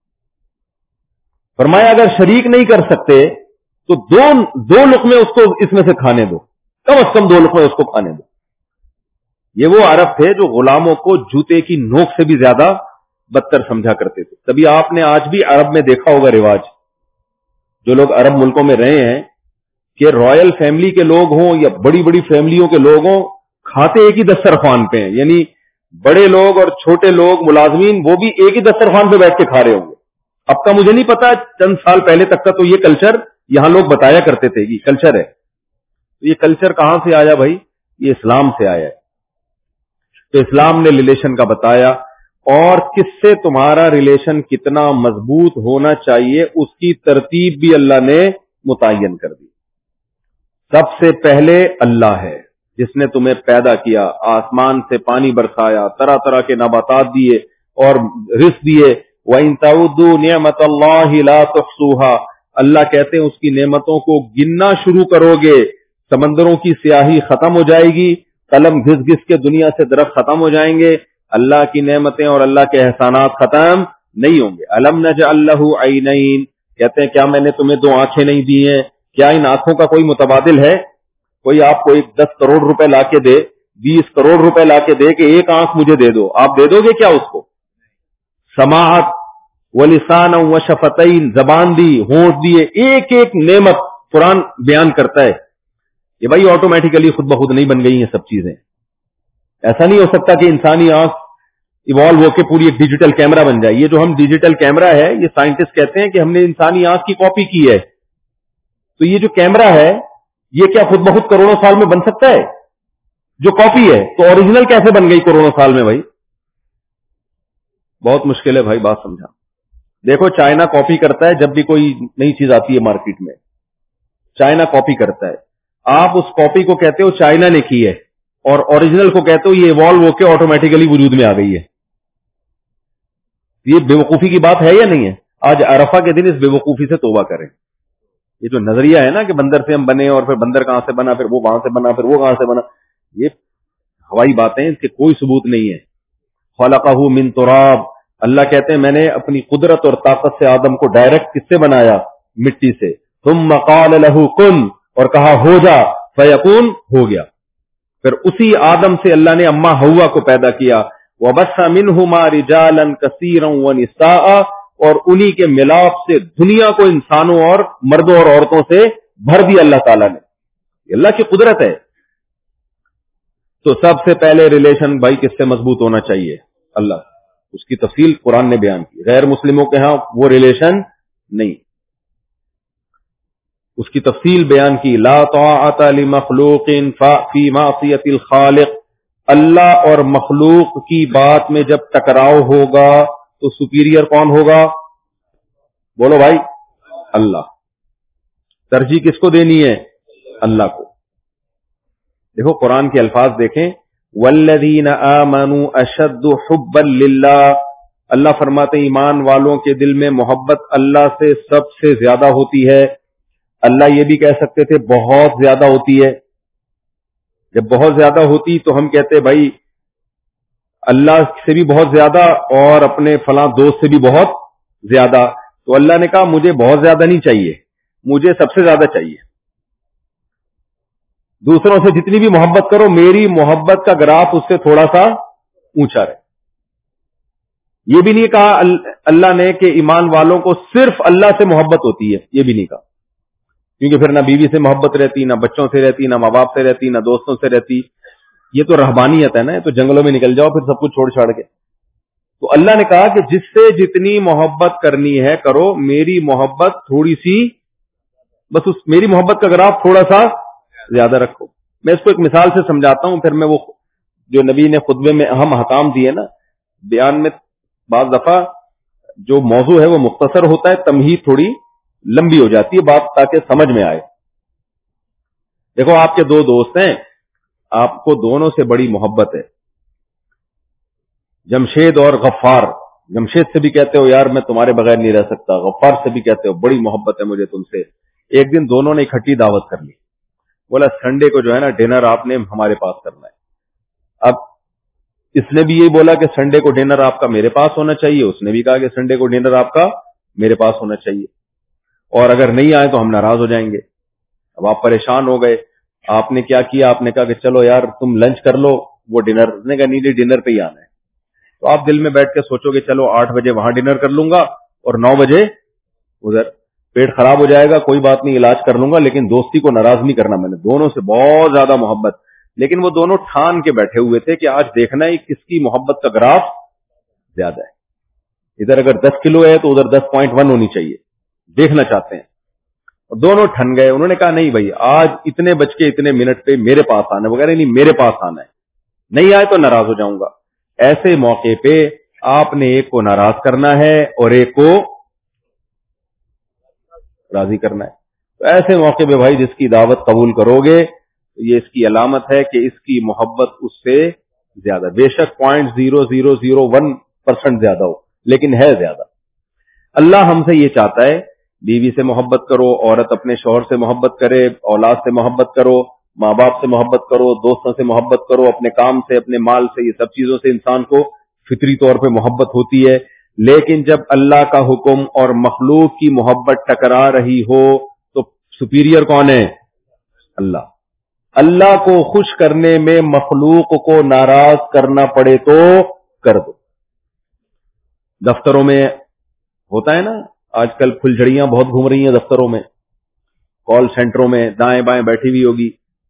فرمایا اگر شریک نہیں کر سکتے تو دو دو لقمے اس کو اس میں سے کھانے دو، کم از کم دو لقمے اس کو کھانے دو. یہ وہ عرب تھے جو غلاموں کو جوتے کی نوک سے بھی زیادہ بدتر سمجھا کرتے تھے. تبھی آپ نے آج بھی عرب میں دیکھا ہوگا رواج، جو لوگ عرب ملکوں میں رہے ہیں، کہ رائل فیملی کے لوگ ہوں یا بڑی بڑی فیملیوں کے لوگ ہوں، کھاتے ایک ہی دسترخوان پہ ہیں. یعنی بڑے لوگ اور چھوٹے لوگ ملازمین وہ بھی ایک ہی دسترخوان پہ بیٹھ کے کھا رہے ہوں گے. اب کا مجھے نہیں پتا، چند سال پہلے تک کا تو یہ کلچر یہاں لوگ بتایا کرتے تھے یہ کلچر ہے. تو یہ کلچر کہاں سے آیا بھائی؟ یہ اسلام سے آیا ہے. تو اسلام نے ریلیشن کا بتایا، اور کس سے تمہارا ریلیشن کتنا مضبوط ہونا چاہیے اس کی ترتیب بھی اللہ نے متعین کر دی. سب سے پہلے اللہ ہے جس نے تمہیں پیدا کیا، آسمان سے پانی برسایا، طرح طرح کے نباتات دیے اور رزق دیے. وَإِن تَعُدُّوا نِعْمَةَ اللَّهِ لَا تُحْصُوهَا، اللہ کہتے ہیں اس کی نعمتوں کو گننا شروع کرو گے، سمندروں کی سیاہی ختم ہو جائے گی، قلم گھس گھس کے دنیا سے درخت ختم ہو جائیں گے، اللہ کی نعمتیں اور اللہ کے احسانات ختم نہیں ہوں گے. أَلَمْ نَجْعَلْ لَهُ عَيْنَيْنِ، کہتے ہیں کیا میں نے تمہیں دو آنکھیں نہیں دی ہیں؟ کیا ان آنکھوں کا کوئی متبادل ہے؟ کوئی آپ کو ایک دس کروڑ روپے لا کے دے، بیس کروڑ روپے لا کے دے کہ ایک آنکھ مجھے دے دو، آپ دے دو گے کیا اس کو؟ سماعت ولسان وشفتین، زبان دی، ہونٹ دیے، ایک ایک نعمت قرآن بیان کرتا ہے. یہ بھائی آٹومیٹیکلی خود بخود نہیں بن گئی ہیں سب چیزیں. ایسا نہیں ہو سکتا کہ انسانی آنکھ ایوالو ہو کے پوری ایک ڈیجیٹل کیمرہ بن جائے. یہ جو ہم ڈیجیٹل کیمرہ ہے، یہ سائنٹسٹ کہتے ہیں کہ ہم نے انسانی آنکھ کی کاپی کی ہے. تو یہ جو کیمرہ ہے یہ کیا خود بخود کروڑوں سال میں بن سکتا ہے؟ جو کاپی ہے تو اوریجنل کیسے بن گئی کروڑوں سال میں؟ بھائی بہت مشکل ہے بھائی بات سمجھا. دیکھو چائنا کاپی کرتا ہے جب بھی کوئی نئی چیز آتی ہے مارکیٹ میں، چائنا کاپی کرتا ہے. آپ اس کاپی کو کہتے ہو چائنا نے کی ہے، اور اوریجنل کو کہتے ہو یہ ایوالو ہو کے آٹومیٹیکلی وجود میں آ گئی ہے. یہ بے وقوفی کی بات ہے یا نہیں ہے؟ آج عرفہ کے دن اس بے وقوفی سے توبہ کریں. یہ جو نظریہ ہے نا کہ بندر سے ہم بنے اور پھر بندر کہاں سے بنا، پھر وہ وہاں سے بنا، پھر وہ کہاں سے بنا، یہ ہوائی باتیں، اس کے کوئی ثبوت نہیں ہے. خلقہ من تراب، اللہ کہتے ہیں میں نے اپنی قدرت اور طاقت سے آدم کو ڈائریکٹ کس سے بنایا؟ مٹی سے. ثم قال له کن، اور کہا ہو جا، فیکون، ہو گیا. پھر اسی آدم سے اللہ نے اما حوا کو پیدا کیا. وبث منہما رجالا کثیرا ونساء، اور انہی کے ملاپ سے دنیا کو انسانوں اور مردوں اور عورتوں سے بھر دیا اللہ تعالیٰ نے. اللہ کی قدرت ہے. تو سب سے پہلے ریلیشن بھائی کس سے مضبوط ہونا چاہیے؟ اللہ. اس کی تفصیل قرآن نے بیان کی. غیر مسلموں کے ہاں وہ ریلیشن نہیں، اس کی تفصیل بیان کی. لا طاعت لمخلوق فی معصیت الخالق، اللہ اور مخلوق کی بات میں جب ٹکراؤ ہوگا تو سپیریئر کون ہوگا؟ بولو بھائی، اللہ. ترجیح کس کو دینی ہے؟ اللہ کو. دیکھو قرآن کے الفاظ دیکھیں، والذین آمنوا اشد حبا للہ، اللہ فرماتے ایمان والوں کے دل میں محبت اللہ سے سب سے زیادہ ہوتی ہے. اللہ یہ بھی کہہ سکتے تھے بہت زیادہ ہوتی ہے. جب بہت زیادہ ہوتی تو ہم کہتے بھائی اللہ سے بھی بہت زیادہ اور اپنے فلاں دوست سے بھی بہت زیادہ. تو اللہ نے کہا مجھے بہت زیادہ نہیں چاہیے, مجھے سب سے زیادہ چاہیے. دوسروں سے جتنی بھی محبت کرو, میری محبت کا گراف اس سے تھوڑا سا اونچا رہے. یہ بھی نہیں کہا اللہ نے کہ ایمان والوں کو صرف اللہ سے محبت ہوتی ہے, یہ بھی نہیں کہا, کیونکہ پھر نہ بیوی سے محبت رہتی, نہ بچوں سے رہتی, نہ ماں باپ سے رہتی, نہ دوستوں سے رہتی. یہ تو رہبانیت ہے نا, یہ تو جنگلوں میں نکل جاؤ پھر سب کچھ چھوڑ چھاڑ کے. تو اللہ نے کہا کہ جس سے جتنی محبت کرنی ہے کرو, میری محبت تھوڑی سی, بس اس میری محبت کا گراف تھوڑا سا زیادہ رکھو. میں اس کو ایک مثال سے سمجھاتا ہوں, پھر میں وہ جو نبی نے خطبے میں اہم احکام دیے نا, بیان میں بعض دفعہ جو موضوع ہے وہ مختصر ہوتا ہے, تمہید تھوڑی لمبی ہو جاتی ہے بات تاکہ سمجھ میں آئے. دیکھو آپ کے دو دوست ہیں, آپ کو دونوں سے بڑی محبت ہے, جمشید اور غفار. جمشید سے بھی کہتے ہو یار میں تمہارے بغیر نہیں رہ سکتا, غفار سے بھی کہتے ہو بڑی محبت ہے مجھے تم سے. ایک دن دونوں نے اکٹھی دعوت کر لی, بولا سنڈے کو جو ہے نا ڈنر آپ نے ہمارے پاس کرنا ہے. اب اس نے بھی یہی بولا کہ سنڈے کو ڈنر آپ کا میرے پاس ہونا چاہیے, اس نے بھی کہا کہ سنڈے کو ڈنر آپ کا میرے پاس ہونا چاہیے, اور اگر نہیں آئے تو ہم ناراض ہو جائیں گے. اب آپ پریشان ہو گئے, آپ نے کیا کیا, آپ نے کہا کہ چلو یار تم لنچ کر لو, وہ ڈنر, اس نے کہا نہیں ڈنر پہ ہی آنا ہے. تو آپ دل میں بیٹھ کے سوچو گے چلو آٹھ بجے وہاں ڈنر کر لوں گا اور نو بجے ادھر. پیٹ خراب ہو جائے گا کوئی بات نہیں, علاج کر لوں گا, لیکن دوستی کو ناراض نہیں کرنا. میں نے دونوں سے بہت زیادہ محبت, لیکن وہ دونوں ٹھان کے بیٹھے ہوئے تھے کہ آج دیکھنا ہے کس کی محبت کا گراف زیادہ ہے. ادھر اگر دس کلو ہے تو ادھر دس پوائنٹ ون ہونی چاہیے, دیکھنا چاہتے ہیں. اور دونوں ٹھن گئے, انہوں نے کہا نہیں بھائی آج اتنے بج کے اتنے منٹ پہ میرے پاس آنا ہے, وغیرہ نہیں میرے پاس آنا ہے, نہیں آئے تو ناراض ہو جاؤں گا. ایسے موقع پہ آپ نے ایک کو ناراض کرنا ہے اور ایک کو راضی کرنا ہے. تو ایسے موقع پہ بھائی جس کی دعوت قبول کرو گے تو یہ اس کی علامت ہے کہ اس کی محبت اس سے زیادہ, بے شک point zero zero zero one percent زیادہ ہو, لیکن ہے زیادہ. اللہ ہم سے یہ چاہتا ہے بیوی سے محبت کرو, عورت اپنے شوہر سے محبت کرے, اولاد سے محبت کرو, ماں باپ سے محبت کرو, دوستوں سے محبت کرو, اپنے کام سے, اپنے مال سے, یہ سب چیزوں سے انسان کو فطری طور پہ محبت ہوتی ہے. لیکن جب اللہ کا حکم اور مخلوق کی محبت ٹکرا رہی ہو تو سپیریئر کون ہے؟ اللہ. اللہ کو خوش کرنے میں مخلوق کو ناراض کرنا پڑے تو کر دو. دفتروں میں ہوتا ہے نا آج کل پھلجھڑیاں بہت گھوم رہی ہیں دفتروں میں, کال سینٹروں میں دائیں بائیں بیٹھی ہوئی ہوگی,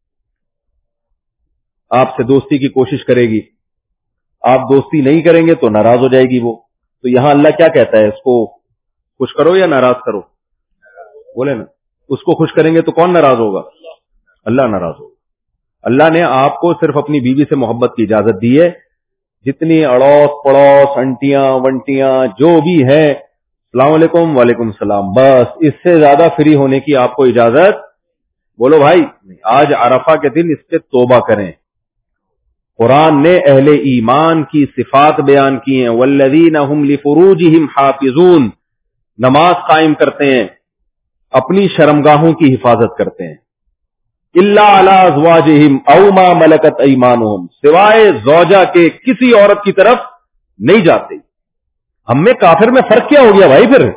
آپ سے دوستی کی کوشش کرے گی, آپ دوستی نہیں کریں گے تو ناراض ہو جائے گی وہ. تو یہاں اللہ کیا کہتا ہے, اس کو خوش کرو یا ناراض کرو؟ بولے نا, اس کو خوش کریں گے تو کون ناراض ہوگا؟ اللہ ناراض ہوگا. اللہ نے آپ کو صرف اپنی بیوی سے محبت کی اجازت دی ہے. جتنی اڑوس پڑوس انٹیاں ونٹیاں جو بھی ہیں, السلام علیکم وعلیکم السلام, بس اس سے زیادہ فری ہونے کی آپ کو اجازت. بولو بھائی آج عرفہ کے دن اس پہ توبہ کریں. قرآن نے اہل ایمان کی صفات بیان کی ہیں, والذین هم لفروجہم حافظون, نماز قائم کرتے ہیں, اپنی شرمگاہوں کی حفاظت کرتے ہیں, الا علی ازواجہم او ما ملکت ایمانہم, سوائے زوجہ کے کسی عورت کی طرف نہیں جاتے. ہم میں کافر میں فرق کیا ہو گیا بھائی؟ پھر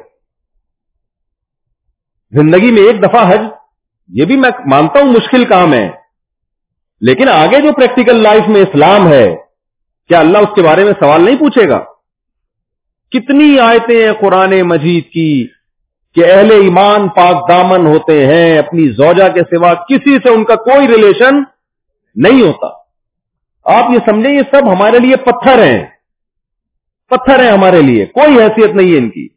زندگی میں ایک دفعہ حج, یہ بھی میں مانتا ہوں مشکل کام ہے, لیکن آگے جو پریکٹیکل لائف میں اسلام ہے, کیا اللہ اس کے بارے میں سوال نہیں پوچھے گا؟ کتنی آیتیں ہیں قرآن مجید کی کہ اہل ایمان پاک دامن ہوتے ہیں, اپنی زوجہ کے سوا کسی سے ان کا کوئی ریلیشن نہیں ہوتا. آپ یہ سمجھیں یہ سب ہمارے لیے پتھر ہیں, پتھر ہیں ہمارے لیے, کوئی حیثیت نہیں ہے ان کی.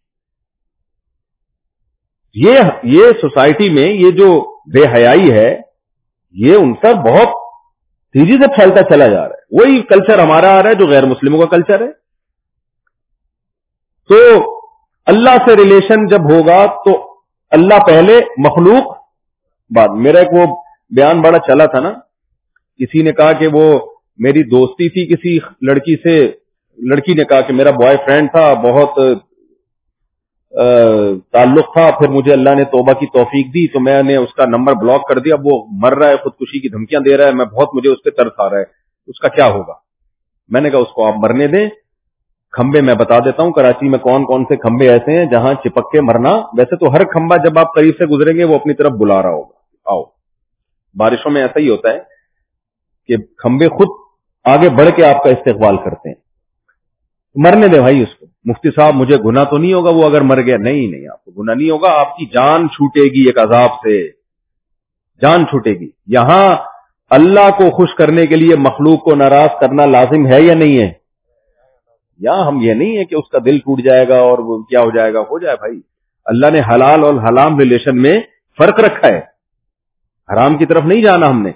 یہ یہ سوسائٹی میں یہ جو بے حیائی ہے یہ ان پر بہت تیزی سے پھیلتا چلا جا رہا ہے. وہی کلچر ہمارا آ رہا ہے جو غیر مسلموں کا کلچر ہے. تو اللہ سے ریلیشن جب ہوگا تو اللہ پہلے, مخلوق بعد. میرا ایک وہ بیان بڑا چلا تھا نا, کسی نے کہا کہ وہ میری دوستی تھی کسی لڑکی سے, لڑکی نے کہا کہ میرا بوائے فرینڈ تھا, بہت تعلق تھا, پھر مجھے اللہ نے توبہ کی توفیق دی تو میں نے اس کا نمبر بلاک کر دیا. اب وہ مر رہا ہے, خودکشی کی دھمکیاں دے رہا ہے, میں بہت مجھے اس پہ ترس آ رہا ہے, اس کا کیا ہوگا؟ میں نے کہا اس کو آپ مرنے دیں. کھمبے میں بتا دیتا ہوں کراچی میں کون کون سے کھمبے ایسے ہیں جہاں چپک کے مرنا. ویسے تو ہر کھمبا جب آپ قریب سے گزریں گے وہ اپنی طرف بلا رہا ہوگا, آؤ. بارشوں میں ایسا ہی ہوتا ہے کہ کھمبے خود آگے بڑھ کے آپ کا استقبال کرتے ہیں. مرنے دے بھائی اس کو. مفتی صاحب مجھے گناہ تو نہیں ہوگا وہ اگر مر گیا؟ نہیں نہیں, آپ کو گناہ نہیں ہوگا, آپ کی جان چھوٹے گی ایک عذاب سے, جان چھوٹے گی. یہاں اللہ کو خوش کرنے کے لیے مخلوق کو ناراض کرنا لازم ہے یا نہیں ہے؟ یہاں ہم یہ نہیں ہے کہ اس کا دل ٹوٹ جائے گا اور وہ کیا ہو جائے گا, ہو جائے بھائی. اللہ نے حلال اور حرام ریلیشن میں فرق رکھا ہے, حرام کی طرف نہیں جانا ہم نے.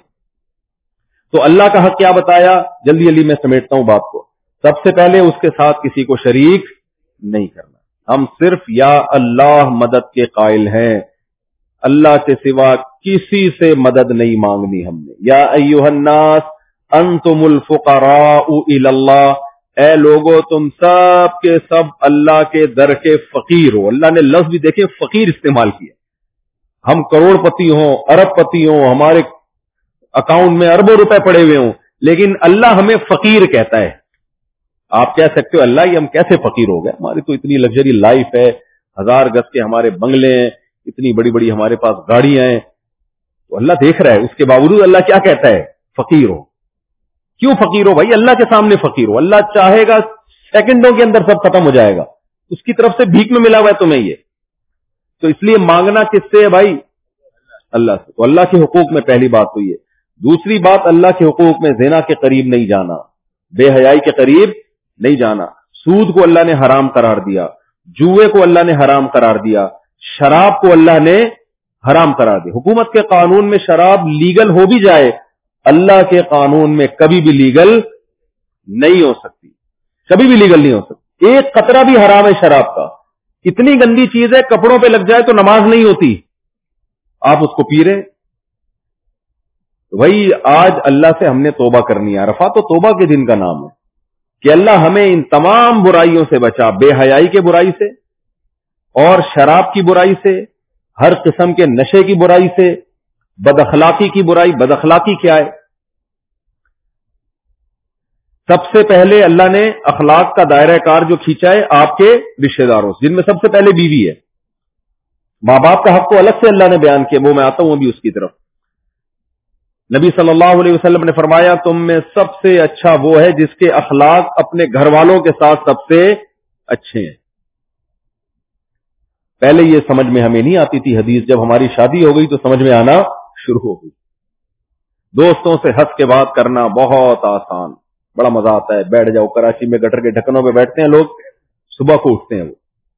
تو اللہ کا حق کیا بتایا؟ جلدی جلدی میں سمیٹتا ہوں بات کو. سب سے پہلے اس کے ساتھ کسی کو شریک نہیں کرنا. ہم صرف یا اللہ مدد کے قائل ہیں, اللہ کے سوا کسی سے مدد نہیں مانگنی ہم نے. یا ایھا الناس انتم الفقراء الی اللہ, اے لوگو تم سب کے سب اللہ کے در کے فقیر ہو. اللہ نے لفظ بھی دیکھیں فقیر استعمال کیا. ہم کروڑ پتی ہوں, ارب پتی ہوں, ہمارے اکاؤنٹ میں اربوں روپے پڑے ہوئے ہوں, لیکن اللہ ہمیں فقیر کہتا ہے. آپ کہہ سکتے ہو اللہ یہ ہم کیسے فقیر ہو گئے, ہماری تو اتنی لگژری لائف ہے, ہزار گز کے ہمارے بنگلے ہیں, اتنی بڑی بڑی ہمارے پاس گاڑیاں ہیں. تو اللہ دیکھ رہا ہے, اس کے باوجود اللہ کیا کہتا ہے؟ فقیر ہو. کیوں فقیر ہو بھائی؟ اللہ کے سامنے فقیر ہو. اللہ چاہے گا سیکنڈوں کے اندر سب ختم ہو جائے گا, اس کی طرف سے بھیک میں ملا ہوا ہے تمہیں یہ. تو اس لیے مانگنا کس سے ہے بھائی؟ اللہ سے. تو اللہ کے حقوق میں پہلی بات تو یہ. دوسری بات, اللہ کے حقوق میں زنا کے قریب نہیں جانا, بے حیائی کے قریب نہیں جانا. سود کو اللہ نے حرام قرار دیا, جوئے کو اللہ نے حرام قرار دیا, شراب کو اللہ نے حرام قرار دیا. حکومت کے قانون میں شراب لیگل ہو بھی جائے, اللہ کے قانون میں کبھی بھی لیگل نہیں ہو سکتی, کبھی بھی لیگل نہیں ہو سکتی. ایک قطرہ بھی حرام ہے شراب کا. اتنی گندی چیز ہے, کپڑوں پہ لگ جائے تو نماز نہیں ہوتی, آپ اس کو پی رہے. وہی آج اللہ سے ہم نے توبہ کرنی ہے. عرفہ تو توبہ کے دن کا نام ہے کہ اللہ ہمیں ان تمام برائیوں سے بچا, بے حیائی کے برائی سے اور شراب کی برائی سے, ہر قسم کے نشے کی برائی سے, بد اخلاقی کی برائی. بد اخلاقی کیا ہے؟ سب سے پہلے اللہ نے اخلاق کا دائرہ کار جو کھینچا ہے آپ کے رشتہ داروں سے, جن میں سب سے پہلے بیوی ہے. ماں باپ کا حق کو الگ سے اللہ نے بیان کیا, وہ میں آتا ہوں ابھی اس کی طرف. نبی صلی اللہ علیہ وسلم نے فرمایا تم میں سب سے اچھا وہ ہے جس کے اخلاق اپنے گھر والوں کے ساتھ سب سے اچھے ہیں. پہلے یہ سمجھ میں ہمیں نہیں آتی تھی حدیث, جب ہماری شادی ہو گئی تو سمجھ میں آنا شروع ہو گئی. دوستوں سے ہنس کے بات کرنا بہت آسان, بڑا مزہ آتا ہے. بیٹھ جاؤ, کراچی میں گٹر کے ڈھکنوں پہ بیٹھتے ہیں لوگ, صبح کو اٹھتے ہیں. وہ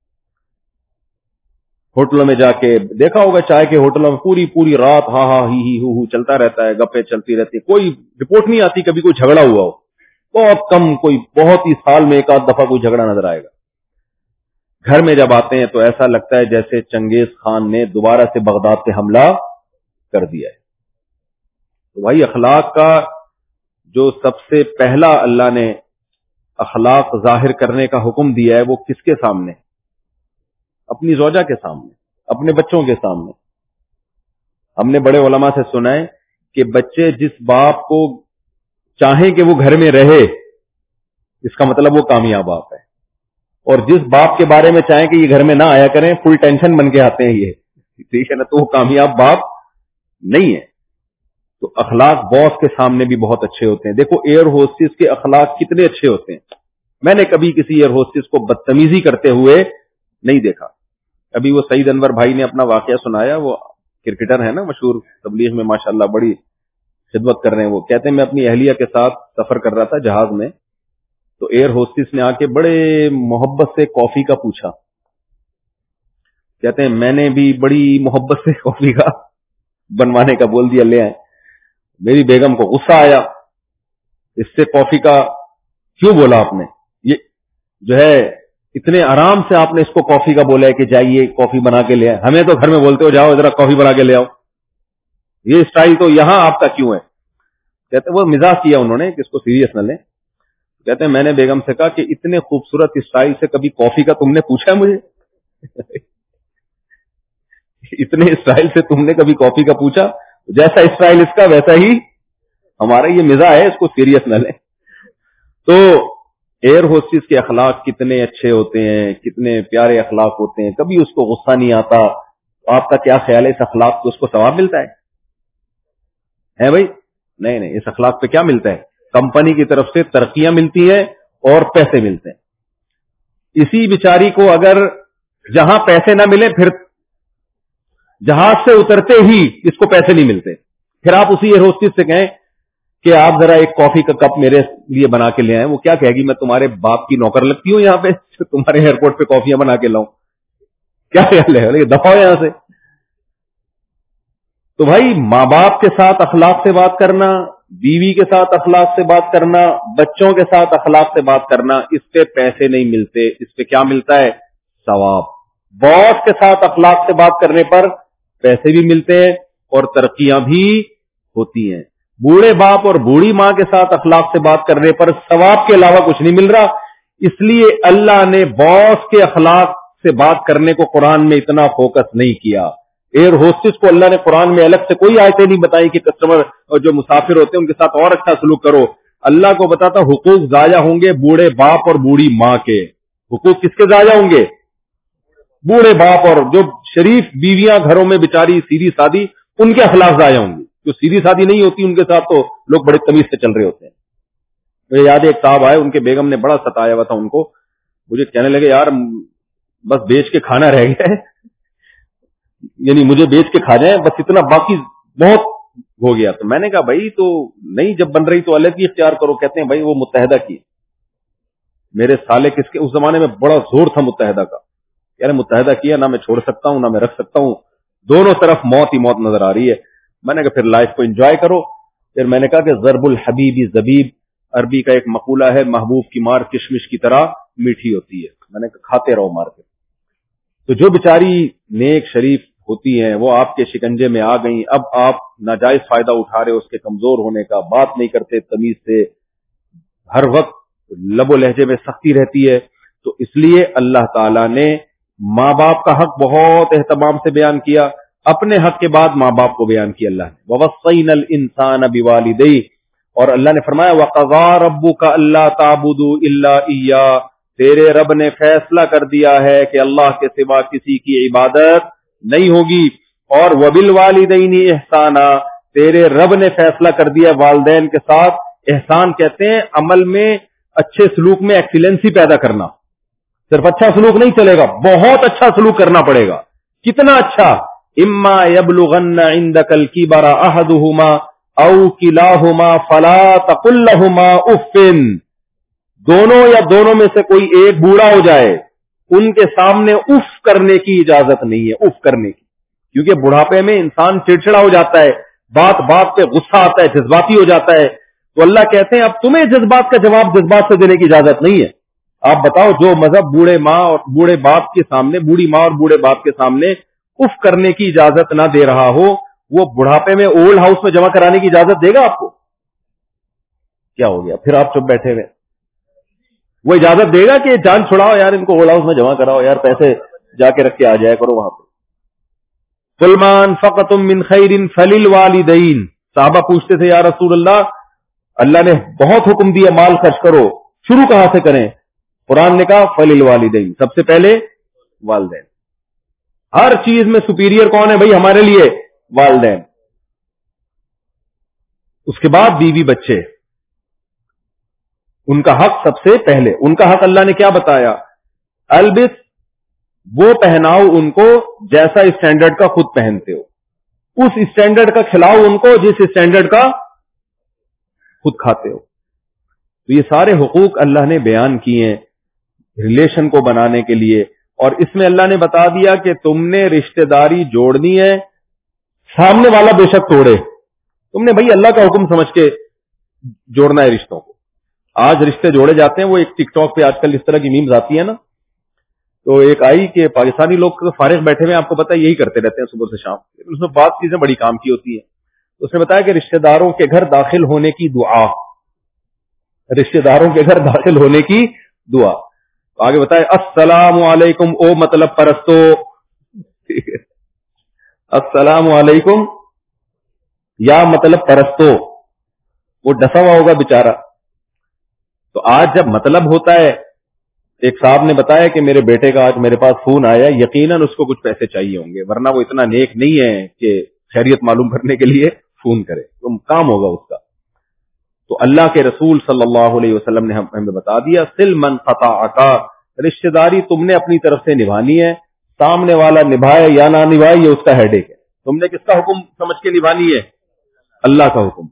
ہوٹلوں میں جا کے دیکھا ہوگا, چائے کے ہوٹلوں میں پوری پوری رات ہاں ہاں ہی ہی ہو ہو چلتا رہتا ہے, گپیں چلتی رہتی, کوئی رپورٹ نہیں آتی کبھی کوئی جھگڑا ہوا ہو. بہت کم, کوئی بہت ہی سال میں ایک آدھ دفعہ کوئی جھگڑا نظر آئے گا. گھر میں جب آتے ہیں تو ایسا لگتا ہے جیسے چنگیز خان نے دوبارہ سے بغداد پہ حملہ کر دیا ہے. تو بھائی اخلاق کا جو سب سے پہلا اللہ نے اخلاق ظاہر کرنے کا حکم دیا ہے وہ کس کے سامنے؟ اپنی زوجہ کے سامنے, اپنے بچوں کے سامنے. ہم نے بڑے علماء سے سنا ہے کہ بچے جس باپ کو چاہیں کہ وہ گھر میں رہے, اس کا مطلب وہ کامیاب باپ ہے, اور جس باپ کے بارے میں چاہیں کہ یہ گھر میں نہ آیا کریں, فل ٹینشن بن کے آتے ہیں یہ, ٹھیک ہے نا, تو وہ کامیاب باپ نہیں ہے. تو اخلاق باس کے سامنے بھی بہت اچھے ہوتے ہیں. دیکھو ایئر ہوسٹس کے اخلاق کتنے اچھے ہوتے ہیں. میں نے کبھی کسی ایئر ہوسٹس کو بدتمیزی کرتے ہوئے نہیں دیکھا. ابھی وہ سعید انور بھائی نے اپنا واقعہ سنایا, وہ کرکٹر ہے نا مشہور, تبلیغ میں ماشاءاللہ بڑی خدمت کر رہے ہیں. وہ کہتے ہیں میں اپنی اہلیہ کے ساتھ سفر کر رہا تھا جہاز میں, تو ایئر ہوسٹس نے آ کے بڑے محبت سے کافی کا پوچھا. کہتے ہیں میں نے بھی بڑی محبت سے کافی کا بنوانے کا بول دیا, لے آئے. میری بیگم کو غصہ آیا, اس سے کافی کا کیوں بولا آپ نے, یہ جو ہے اتنے آرام سے آپ نے اس کو کافی کا بولا ہے کہ جائیے کافی بنا کے لے آئے. ہمیں تو گھر میں بولتے ہو جاؤ ذرا کافی بنا کے لے آؤ, یہ اسٹائل تو یہاں آپ کا کیوں ہے؟ کہتے ہیں وہ مزاح کیا انہوں نے کہ اس کو سیریس نہ لیں. کہتے ہیں میں نے بیگم سے کہا کہ اتنے خوبصورت اسٹائل سے کبھی کافی کا تم نے پوچھا ہے مجھے؟ اتنے اسٹائل سے تم نے کبھی کافی کا پوچھا؟ جیسا اسٹائل اس کا ویسا ہی ہمارا. یہ مزاح ہے, اس کو سیریس نہ لیں. تو ایئر ہوسٹس کے اخلاق کتنے اچھے ہوتے ہیں, کتنے پیارے اخلاق ہوتے ہیں, کبھی اس کو غصہ نہیں آتا. آپ کا کیا خیال ہے اس اخلاق کو, اس کو ثواب ملتا ہے ہے بھائی؟ نہیں نہیں, اس اخلاق پہ کیا ملتا ہے؟ کمپنی کی طرف سے ترقیاں ملتی ہیں اور پیسے ملتے ہیں. اسی بیچاری کو اگر جہاں پیسے نہ ملے, پھر جہاز سے اترتے ہی اس کو پیسے نہیں ملتے, پھر آپ اسی ایئر ہوسٹس سے کہیں کہ آپ ذرا ایک کافی کا کپ میرے لیے بنا کے لے آئیں, وہ کیا کہے گی, میں تمہارے باپ کی نوکر لگتی ہوں یہاں پہ تمہارے ایئرپورٹ پہ کافیاں بنا کے لاؤں؟ کیا خیال ہے, دفاع یہاں سے. تو بھائی ماں باپ کے ساتھ اخلاق سے بات کرنا, بیوی کے ساتھ اخلاق سے بات کرنا, بچوں کے ساتھ اخلاق سے بات کرنا, اس پہ پیسے نہیں ملتے, اس پہ کیا ملتا ہے؟ ثواب. باس کے ساتھ اخلاق سے بات کرنے پر پیسے بھی ملتے ہیں اور ترقیاں بھی ہوتی ہیں. بوڑھے باپ اور بوڑھی ماں کے ساتھ اخلاق سے بات کرنے پر ثواب کے علاوہ کچھ نہیں مل رہا. اس لیے اللہ نے باس کے اخلاق سے بات کرنے کو قرآن میں اتنا فوکس نہیں کیا. ایئر ہوسٹس کو اللہ نے قرآن میں الگ سے کوئی آیتیں نہیں بتائی کہ کسٹمر اور جو مسافر ہوتے ہیں ان کے ساتھ اور اچھا سلوک کرو. اللہ کو بتاتا حقوق ضائع ہوں گے بوڑھے باپ اور بوڑھی ماں کے. حقوق کس کے ضائع ہوں گے؟ بوڑھے باپ اور جو شریف بیویاں گھروں میں بیچاری سیدھی سادی, ان کے اخلاق ضائع ہوں گے. جو سیدھی سادی نہیں ہوتی ان کے ساتھ تو لوگ بڑے تمیز سے چل رہے ہوتے ہیں. مجھے یاد ہے ایک صاحب آئے, ان کے بیگم نے بڑا ستایا ہوا تھا ان کو. مجھے کہنے لگے یار بس بیچ کے کھانا رہ گیا ہے, یعنی مجھے بیچ کے کھا جائیں بس, اتنا باقی بہت ہو گیا. تو میں نے کہا بھائی تو نہیں, جب بن رہی تو الگ ہی اختیار کرو. کہتے ہیں بھائی وہ متحدہ کی. میرے سالے کس کے, اس زمانے میں بڑا زور تھا متحدہ کا. کہہ رہے متحدہ کیا, نہ میں چھوڑ سکتا ہوں نہ میں رکھ سکتا ہوں, دونوں طرف موت ہی موت نظر آ رہی ہے. میں نے کہا پھر لائف کو انجوائے کرو. پھر میں نے کہا کہ ضرب الحبیبی زبیب, عربی کا ایک مقولہ ہے, محبوب کی مار کشمش کی طرح میٹھی ہوتی ہے. میں نے کہا کھاتے رہو مار کے. تو جو بیچاری نیک شریف ہوتی ہیں وہ آپ کے شکنجے میں آ گئیں, اب آپ ناجائز فائدہ اٹھا رہے اس کے کمزور ہونے کا, بات نہیں کرتے تمیز سے, ہر وقت لب و لہجے میں سختی رہتی ہے. تو اس لیے اللہ تعالی نے ماں باپ کا حق بہت اہتمام سے بیان کیا, اپنے حق کے بعد ماں باپ کو بیان کیا اللہ نے. وَوَصَّيْنَا الْإِنسَانَ بِوَالِدَيْهِ, اور اللہ نے فرمایا وَقَضَىٰ رَبُّكَ أَلَّا تَعْبُدُوا إِلَّا إِيَّاهُ, تیرے رب نے فیصلہ کر دیا ہے کہ اللہ کے سوا کسی کی عبادت نہیں ہوگی. اور وَبِالْوَالِدَيْنِ إِحْسَانًا, تیرے رب نے فیصلہ کر دیا والدین کے ساتھ احسان. کہتے ہیں عمل میں اچھے سلوک میں ایکسیلنسی پیدا کرنا. صرف اچھا سلوک نہیں چلے گا, بہت اچھا سلوک کرنا پڑے گا. کتنا اچھا؟ اما یبلغن عندک الکبر احدہما او کلاہما فلا تقل لہما اف, دونوں یا دونوں میں سے کوئی ایک بوڑھا ہو جائے, ان کے سامنے اف کرنے کی اجازت نہیں ہے, اف کرنے کی. کیونکہ بڑھاپے میں انسان چڑچڑا ہو جاتا ہے, بات بات پہ غصہ آتا ہے, جذباتی ہو جاتا ہے. تو اللہ کہتے ہیں اب تمہیں جذبات کا جواب جذبات سے دینے کی اجازت نہیں ہے. آپ بتاؤ جو مذہب بوڑھے ماں اور بوڑھے باپ کے سامنے, بوڑھی ماں اور بوڑھے باپ کے سامنے اف کرنے کی اجازت نہ دے رہا ہو, وہ بڑھاپے میں اولڈ ہاؤس میں جمع کرانے کی اجازت دے گا آپ کو؟ کیا ہو گیا پھر آپ چپ بیٹھے ہوئے؟ وہ اجازت دے گا کہ جان چھڑاؤ یار, ان کو اولڈ ہاؤس میں جمع کراؤ یار, پیسے جا کے رکھ کے آ جایا کرو وہاں پہ. سلمان فقتم من خیر فللوالدین, صحابہ پوچھتے تھے یا رسول اللہ, اللہ نے بہت حکم دیا مال خرچ کرو, شروع کہاں سے کریں؟ قرآن نے کہا فللوالدین, سب سے پہلے والدین. ہر چیز میں سپیریئر کون ہے بھائی ہمارے لیے؟ والدین. اس کے بعد بیوی بچے, ان کا حق سب سے پہلے. ان کا حق اللہ نے کیا بتایا؟ البس, وہ پہناؤ ان کو جیسا اسٹینڈرڈ کا خود پہنتے ہو, اس اسٹینڈرڈ کا کھلاؤ ان کو جس اسٹینڈرڈ کا خود کھاتے ہو. تو یہ سارے حقوق اللہ نے بیان کیے ہیں ریلیشن کو بنانے کے لیے. اور اس میں اللہ نے بتا دیا کہ تم نے رشتہ داری جوڑنی ہے, سامنے والا بے شک توڑے, تم نے بھائی اللہ کا حکم سمجھ کے جوڑنا ہے رشتوں کو. آج رشتے جوڑے جاتے ہیں, وہ ایک ٹک ٹاک پہ آج کل اس طرح کی میمز آتی ہے نا, تو ایک آئی کہ پاکستانی لوگ فارغ بیٹھے ہوئے, آپ کو پتا یہی کرتے رہتے ہیں صبح سے شام, اس میں بات چیزیں بڑی کام کی ہوتی ہیں. اس نے بتایا کہ رشتہ داروں کے گھر داخل ہونے کی دعا, رشتہ داروں کے گھر داخل ہونے کی دعا. آگے بتائے السلام علیکم او مطلب پرستو. السلام علیکم یا مطلب پرستو, وہ ڈسا ہوا ہوگا بیچارہ. تو آج جب مطلب ہوتا ہے, ایک صاحب نے بتایا کہ میرے بیٹے کا آج میرے پاس فون آیا, یقیناً اس کو کچھ پیسے چاہیے ہوں گے, ورنہ وہ اتنا نیک نہیں ہے کہ خیریت معلوم کرنے کے لیے فون کرے, تو کام ہوگا اس کا. تو اللہ کے رسول صلی اللہ علیہ وسلم نے ہمیں بتا دیا سل من قطعک, رشتہ داری تم نے اپنی طرف سے نبھانی ہے, سامنے والا نبھائے یا نہ نبھائے یہ اس کا ہیڈیک ہے. تم نے کس کا حکم سمجھ کے نبھانی ہے؟ اللہ کا حکم.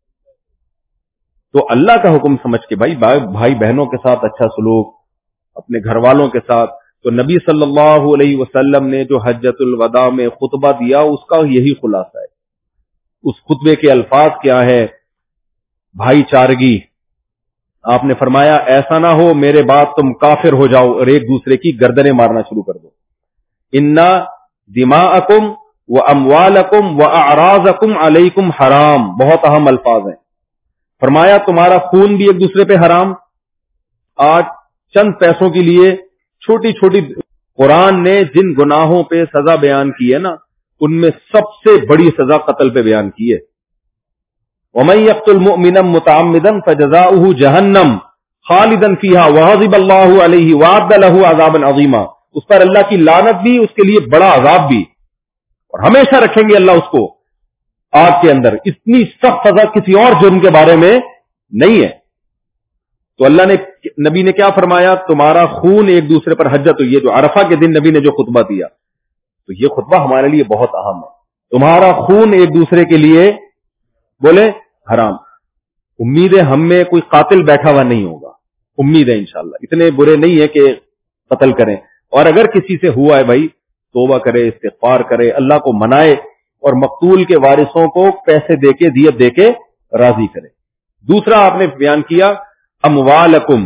تو اللہ کا حکم سمجھ کے بھائی بھائی بہنوں کے ساتھ اچھا سلوک, اپنے گھر والوں کے ساتھ. تو نبی صلی اللہ علیہ وسلم نے جو حجۃ الوداع میں خطبہ دیا اس کا یہی خلاصہ ہے. اس خطبے کے الفاظ کیا ہے؟ بھائی چارگی. آپ نے فرمایا ایسا نہ ہو میرے بعد تم کافر ہو جاؤ اور ایک دوسرے کی گردنیں مارنا شروع کر دو. انا دماءکم و اموالکم و اعراضکم علیکم حرام, بہت اہم الفاظ ہیں. فرمایا تمہارا خون بھی ایک دوسرے پہ حرام. آج چند پیسوں کے لیے چھوٹی چھوٹی, قرآن نے جن گناہوں پہ سزا بیان کی ہے نا, ان میں سب سے بڑی سزا قتل پہ بیان کی ہے. وَمَن يَقْتُلْ مُؤْمِنًا مُتَعَمِّدًا فَجَزَاؤُهُ جَهَنَّمَ خَالِدًا فِيهَا وَغَضِبَ اللَّهُ عَلَيْهِ وَأَعَدَّ لَهُ عَذَابًا عَظِيمًا. اس پر اللہ کی لعنت بھی, اس کے لیے بڑا عذاب بھی, اور ہمیشہ رکھیں گے اللہ اس کو آگ کے اندر. اتنی سخت سزا کسی اور جرم کے بارے میں نہیں ہے. تو اللہ نے, نبی نے کیا فرمایا؟ تمہارا خون ایک دوسرے پر حجت. تو یہ جو عرفہ کے دن نبی نے جو خطبہ دیا, تو یہ خطبہ ہمارے لیے بہت اہم ہے. تمہارا خون ایک دوسرے کے لیے بولے حرام. امید ہے ہم میں کوئی قاتل بیٹھا ہوا نہیں ہوگا, امید ہے انشاءاللہ. اتنے برے نہیں ہے کہ قتل کریں, اور اگر کسی سے ہوا ہے بھائی توبہ کرے, استغفار کرے, اللہ کو منائے, اور مقتول کے وارثوں کو پیسے دے کے, دیت دے کے راضی کرے. دوسرا آپ نے بیان کیا اموالکم,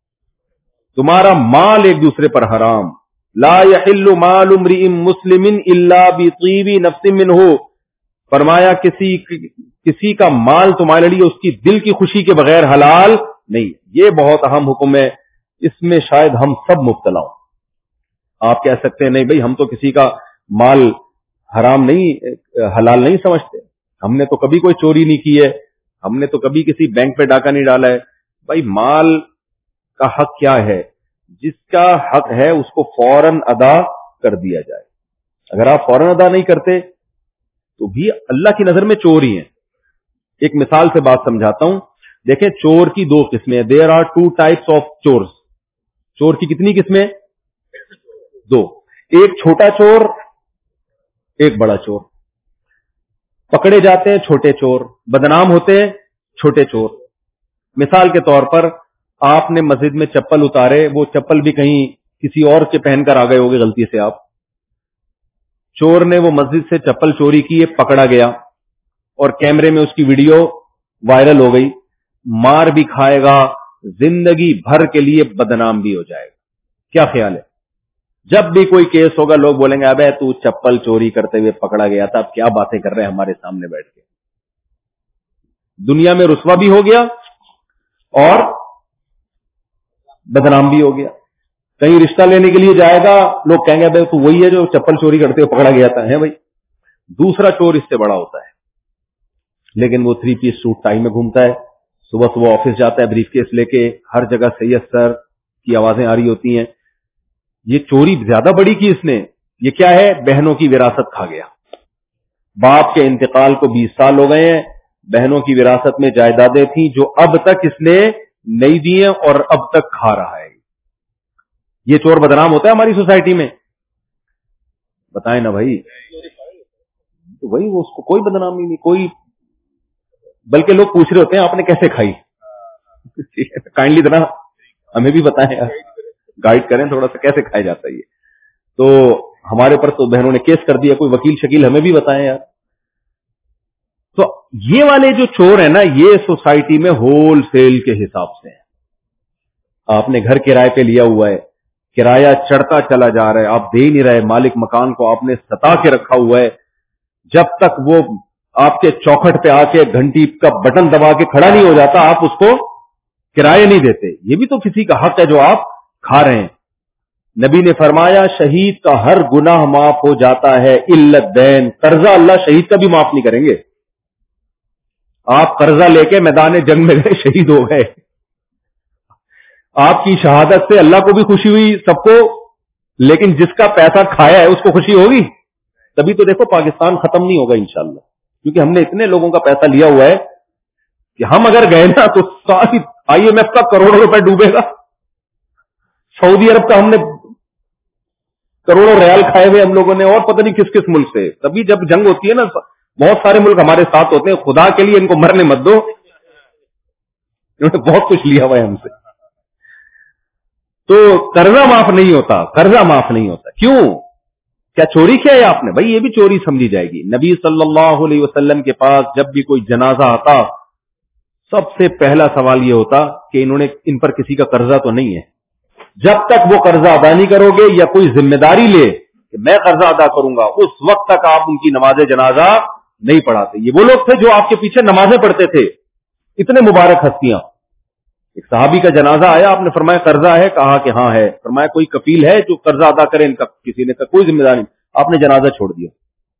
تمہارا مال ایک دوسرے پر حرام. لا یحل مال امرئ مسلم الا بطیب نفس منہ. فرمایا کسی کسی کا مال تمہارے لیے اس کی دل کی خوشی کے بغیر حلال نہیں. یہ بہت اہم حکم ہے, اس میں شاید ہم سب مبتلا ہوں. آپ کہہ سکتے ہیں نہیں بھائی ہم تو کسی کا مال حرام نہیں, حلال نہیں سمجھتے, ہم نے تو کبھی کوئی چوری نہیں کی ہے, ہم نے تو کبھی کسی بینک پہ ڈاکہ نہیں ڈالا ہے. بھائی مال کا حق کیا ہے؟ جس کا حق ہے اس کو فوراً ادا کر دیا جائے. اگر آپ فوراً ادا نہیں کرتے تو بھی اللہ کی نظر میں چور ہی ہیں. ایک مثال سے بات سمجھاتا ہوں. دیکھیں چور کی دو قسمیں, there are two types of چورس. چور کی کتنی قسمیں؟ دو. ایک چھوٹا چور, ایک بڑا چور. پکڑے جاتے ہیں چھوٹے چور, بدنام ہوتے ہیں چھوٹے چور. مثال کے طور پر آپ نے مسجد میں چپل اتارے, وہ چپل بھی کہیں کسی اور کے پہن کر آ گئے ہوگے غلطی سے آپ. چور نے وہ مسجد سے چپل چوری کی, پکڑا گیا اور کیمرے میں اس کی ویڈیو وائرل ہو گئی. مار بھی کھائے گا, زندگی بھر کے لیے بدنام بھی ہو جائے گا. کیا خیال ہے؟ جب بھی کوئی کیس ہوگا لوگ بولیں گے ابے تو چپل چوری کرتے ہوئے پکڑا گیا تھا, اب کیا باتیں کر رہے ہیں ہمارے سامنے بیٹھ کے. دنیا میں رسوا بھی ہو گیا اور بدنام بھی ہو گیا. کہیں رشتہ لینے کے لیے جائے گا, لوگ کہیں گے بھائی تو وہی ہے جو چپل چوری کرتے ہوئے پکڑا گیا تھا. ہے بھائی. دوسرا چور اس سے بڑا ہوتا ہے, لیکن وہ تھری پیس سوٹ ٹائی میں گھومتا ہے, صبح صبح آفس جاتا ہے بریف کیس لے کے, ہر جگہ سید سر کی آوازیں آ رہی ہوتی ہیں. یہ چوری زیادہ بڑی کی اس نے. یہ کیا ہے؟ بہنوں کی وراثت کھا گیا. باپ کے انتقال کو بیس سال ہو گئے ہیں, بہنوں کی وراثت میں جائیدادیں تھیں جو اب تک اس نے نہیں دی ہیں اور اب تک کھا رہا ہے. یہ چور بدنام ہوتا ہے ہماری سوسائٹی میں؟ بتائیں نا بھائی. تو وہی وہ اس کو کوئی بدنامی نہیں, کوئی, بلکہ لوگ پوچھ رہے ہوتے ہیں آپ نے کیسے کھائی. کائنڈلی ذرا ہمیں بھی بتائیں یار, گائیڈ کریں تھوڑا سا کیسے کھایا جاتا ہے یہ. تو ہمارے پر تو بہنوں نے کیس کر دیا, کوئی وکیل شکیل ہمیں بھی بتائیں یار. تو یہ والے جو چور ہیں نا, یہ سوسائٹی میں ہول سیل کے حساب سے ہیں. آپ نے گھر کرائے پہ لیا ہوا ہے, کرایہ چڑھتا چلا جا رہا ہے, آپ دے نہیں رہے, مالک مکان کو آپ نے ستا کے رکھا ہوا ہے. جب تک وہ آپ کے چوکھٹ پہ آ کے گھنٹی کا بٹن دبا کے کھڑا نہیں ہو جاتا آپ اس کو کرایہ نہیں دیتے. یہ بھی تو کسی کا حق ہے جو آپ کھا رہے ہیں. نبی نے فرمایا شہید کا ہر گناہ معاف ہو جاتا ہے الا الدین. قرضہ اللہ شہید کا بھی معاف نہیں کریں گے. آپ قرضہ لے کے میدان جنگ میں گئے, شہید ہو گئے, آپ کی شہادت سے اللہ کو بھی خوشی ہوئی, سب کو, لیکن جس کا پیسہ کھایا ہے اس کو خوشی ہوگی؟ تبھی تو دیکھو پاکستان ختم نہیں ہوگا انشاءاللہ, کیونکہ ہم نے اتنے لوگوں کا پیسہ لیا ہوا ہے کہ ہم اگر گئے نا تو ساری آئی ایم ایف کا کروڑوں روپے ڈوبے گا, سعودی عرب کا ہم نے کروڑوں ریال کھائے ہوئے ہم لوگوں نے, اور پتہ نہیں کس کس ملک سے. تبھی جب جنگ ہوتی ہے نا بہت سارے ملک ہمارے ساتھ ہوتے ہیں, خدا کے لیے ان کو مرنے مت دو, انہوں نے بہت کچھ لیا ہوا ہے ہم سے. تو قرضہ معاف نہیں ہوتا, قرضہ معاف نہیں ہوتا. کیوں؟ کیا چوری کیا ہے آپ نے؟ بھائی یہ بھی چوری سمجھی جائے گی. نبی صلی اللہ علیہ وسلم کے پاس جب بھی کوئی جنازہ آتا سب سے پہلا سوال یہ ہوتا کہ انہوں نے ان پر کسی کا قرضہ تو نہیں ہے. جب تک وہ قرضہ ادا نہیں کرو گے یا کوئی ذمہ داری لے کہ میں قرضہ ادا کروں گا, اس وقت تک آپ ان کی نماز جنازہ نہیں پڑھاتے. یہ وہ لوگ تھے جو آپ کے پیچھے نمازیں پڑھتے تھے, اتنے مبارک ہستیاں. ایک صحابی کا جنازہ آیا, آپ نے فرمایا قرضہ ہے؟ کہا کہ ہاں ہے. فرمایا کوئی کفیل ہے جو قرضہ ادا کرے ان کا؟ کسی نے کہا کوئی ذمہ داری نہیں. آپ نے جنازہ چھوڑ دیا.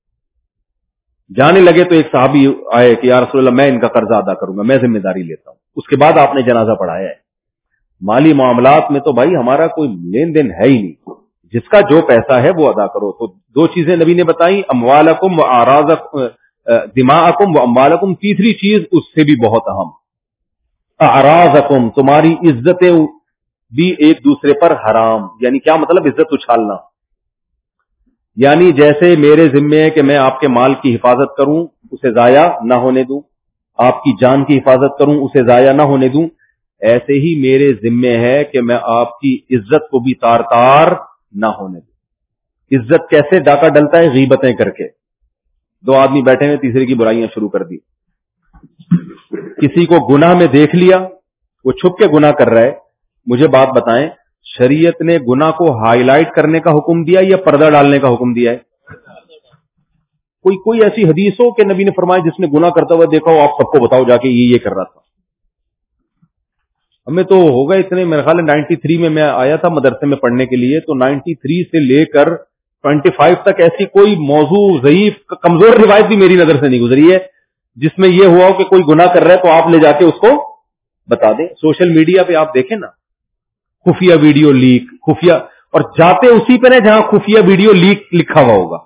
جانے لگے تو ایک صحابی آئے کہ یا رسول اللہ میں ان کا قرضہ ادا کروں گا, میں ذمہ داری لیتا ہوں. اس کے بعد آپ نے جنازہ پڑھایا ہے. مالی معاملات میں تو بھائی ہمارا کوئی لین دین ہے ہی نہیں, جس کا جو پیسہ ہے وہ ادا کرو. تو دو چیزیں نبی نے بتائی, اموالکم و اعراضکم, دماءکم و اموالکم. تیسری چیز اس سے بھی بہت اہم, اعراضکم, تمہاری عزتیں بھی ایک دوسرے پر حرام. یعنی کیا مطلب؟ عزت اچھالنا. یعنی جیسے میرے ذمے ہے کہ میں آپ کے مال کی حفاظت کروں, اسے ضائع نہ ہونے دوں, آپ کی جان کی حفاظت کروں, اسے ضائع نہ ہونے دوں, ایسے ہی میرے ذمے ہے کہ میں آپ کی عزت کو بھی تار تار نہ ہونے دوں. عزت کیسے ڈاکہ ڈلتا ہے؟ غیبتیں کر کے. دو آدمی بیٹھے ہیں, تیسرے کی برائیاں شروع کر دی. کسی کو گناہ میں دیکھ لیا, وہ چھپ کے گناہ کر رہا ہے. مجھے بات بتائیں, شریعت نے گناہ کو ہائی لائٹ کرنے کا حکم دیا یا پردہ ڈالنے کا حکم دیا ہے؟ کوئی کوئی ایسی حدیث ہو کہ نبی نے فرمایا جس نے گناہ کرتا ہوا دیکھا ہو آپ سب کو بتاؤ جا کے یہ یہ کر رہا تھا؟ ہمیں تو ہوگا اتنے, میرے خیال ہے نائنٹی تھری میں میں آیا تھا مدرسے میں پڑھنے کے لیے, تو نائنٹی تھری سے لے کر ٹوینٹی فائیو تک ایسی کوئی موضوع ضعیف کمزور روایت بھی میری نظر سے نہیں گزری ہے جس میں یہ ہوا ہو کہ کوئی گناہ کر رہا ہے تو آپ لے جا کے اس کو بتا دیں. سوشل میڈیا پہ آپ دیکھیں نا, خفیہ ویڈیو لیک, خفیہ, اور جاتے اسی پہ نا جہاں خفیہ ویڈیو لیک لکھا ہوا ہوگا.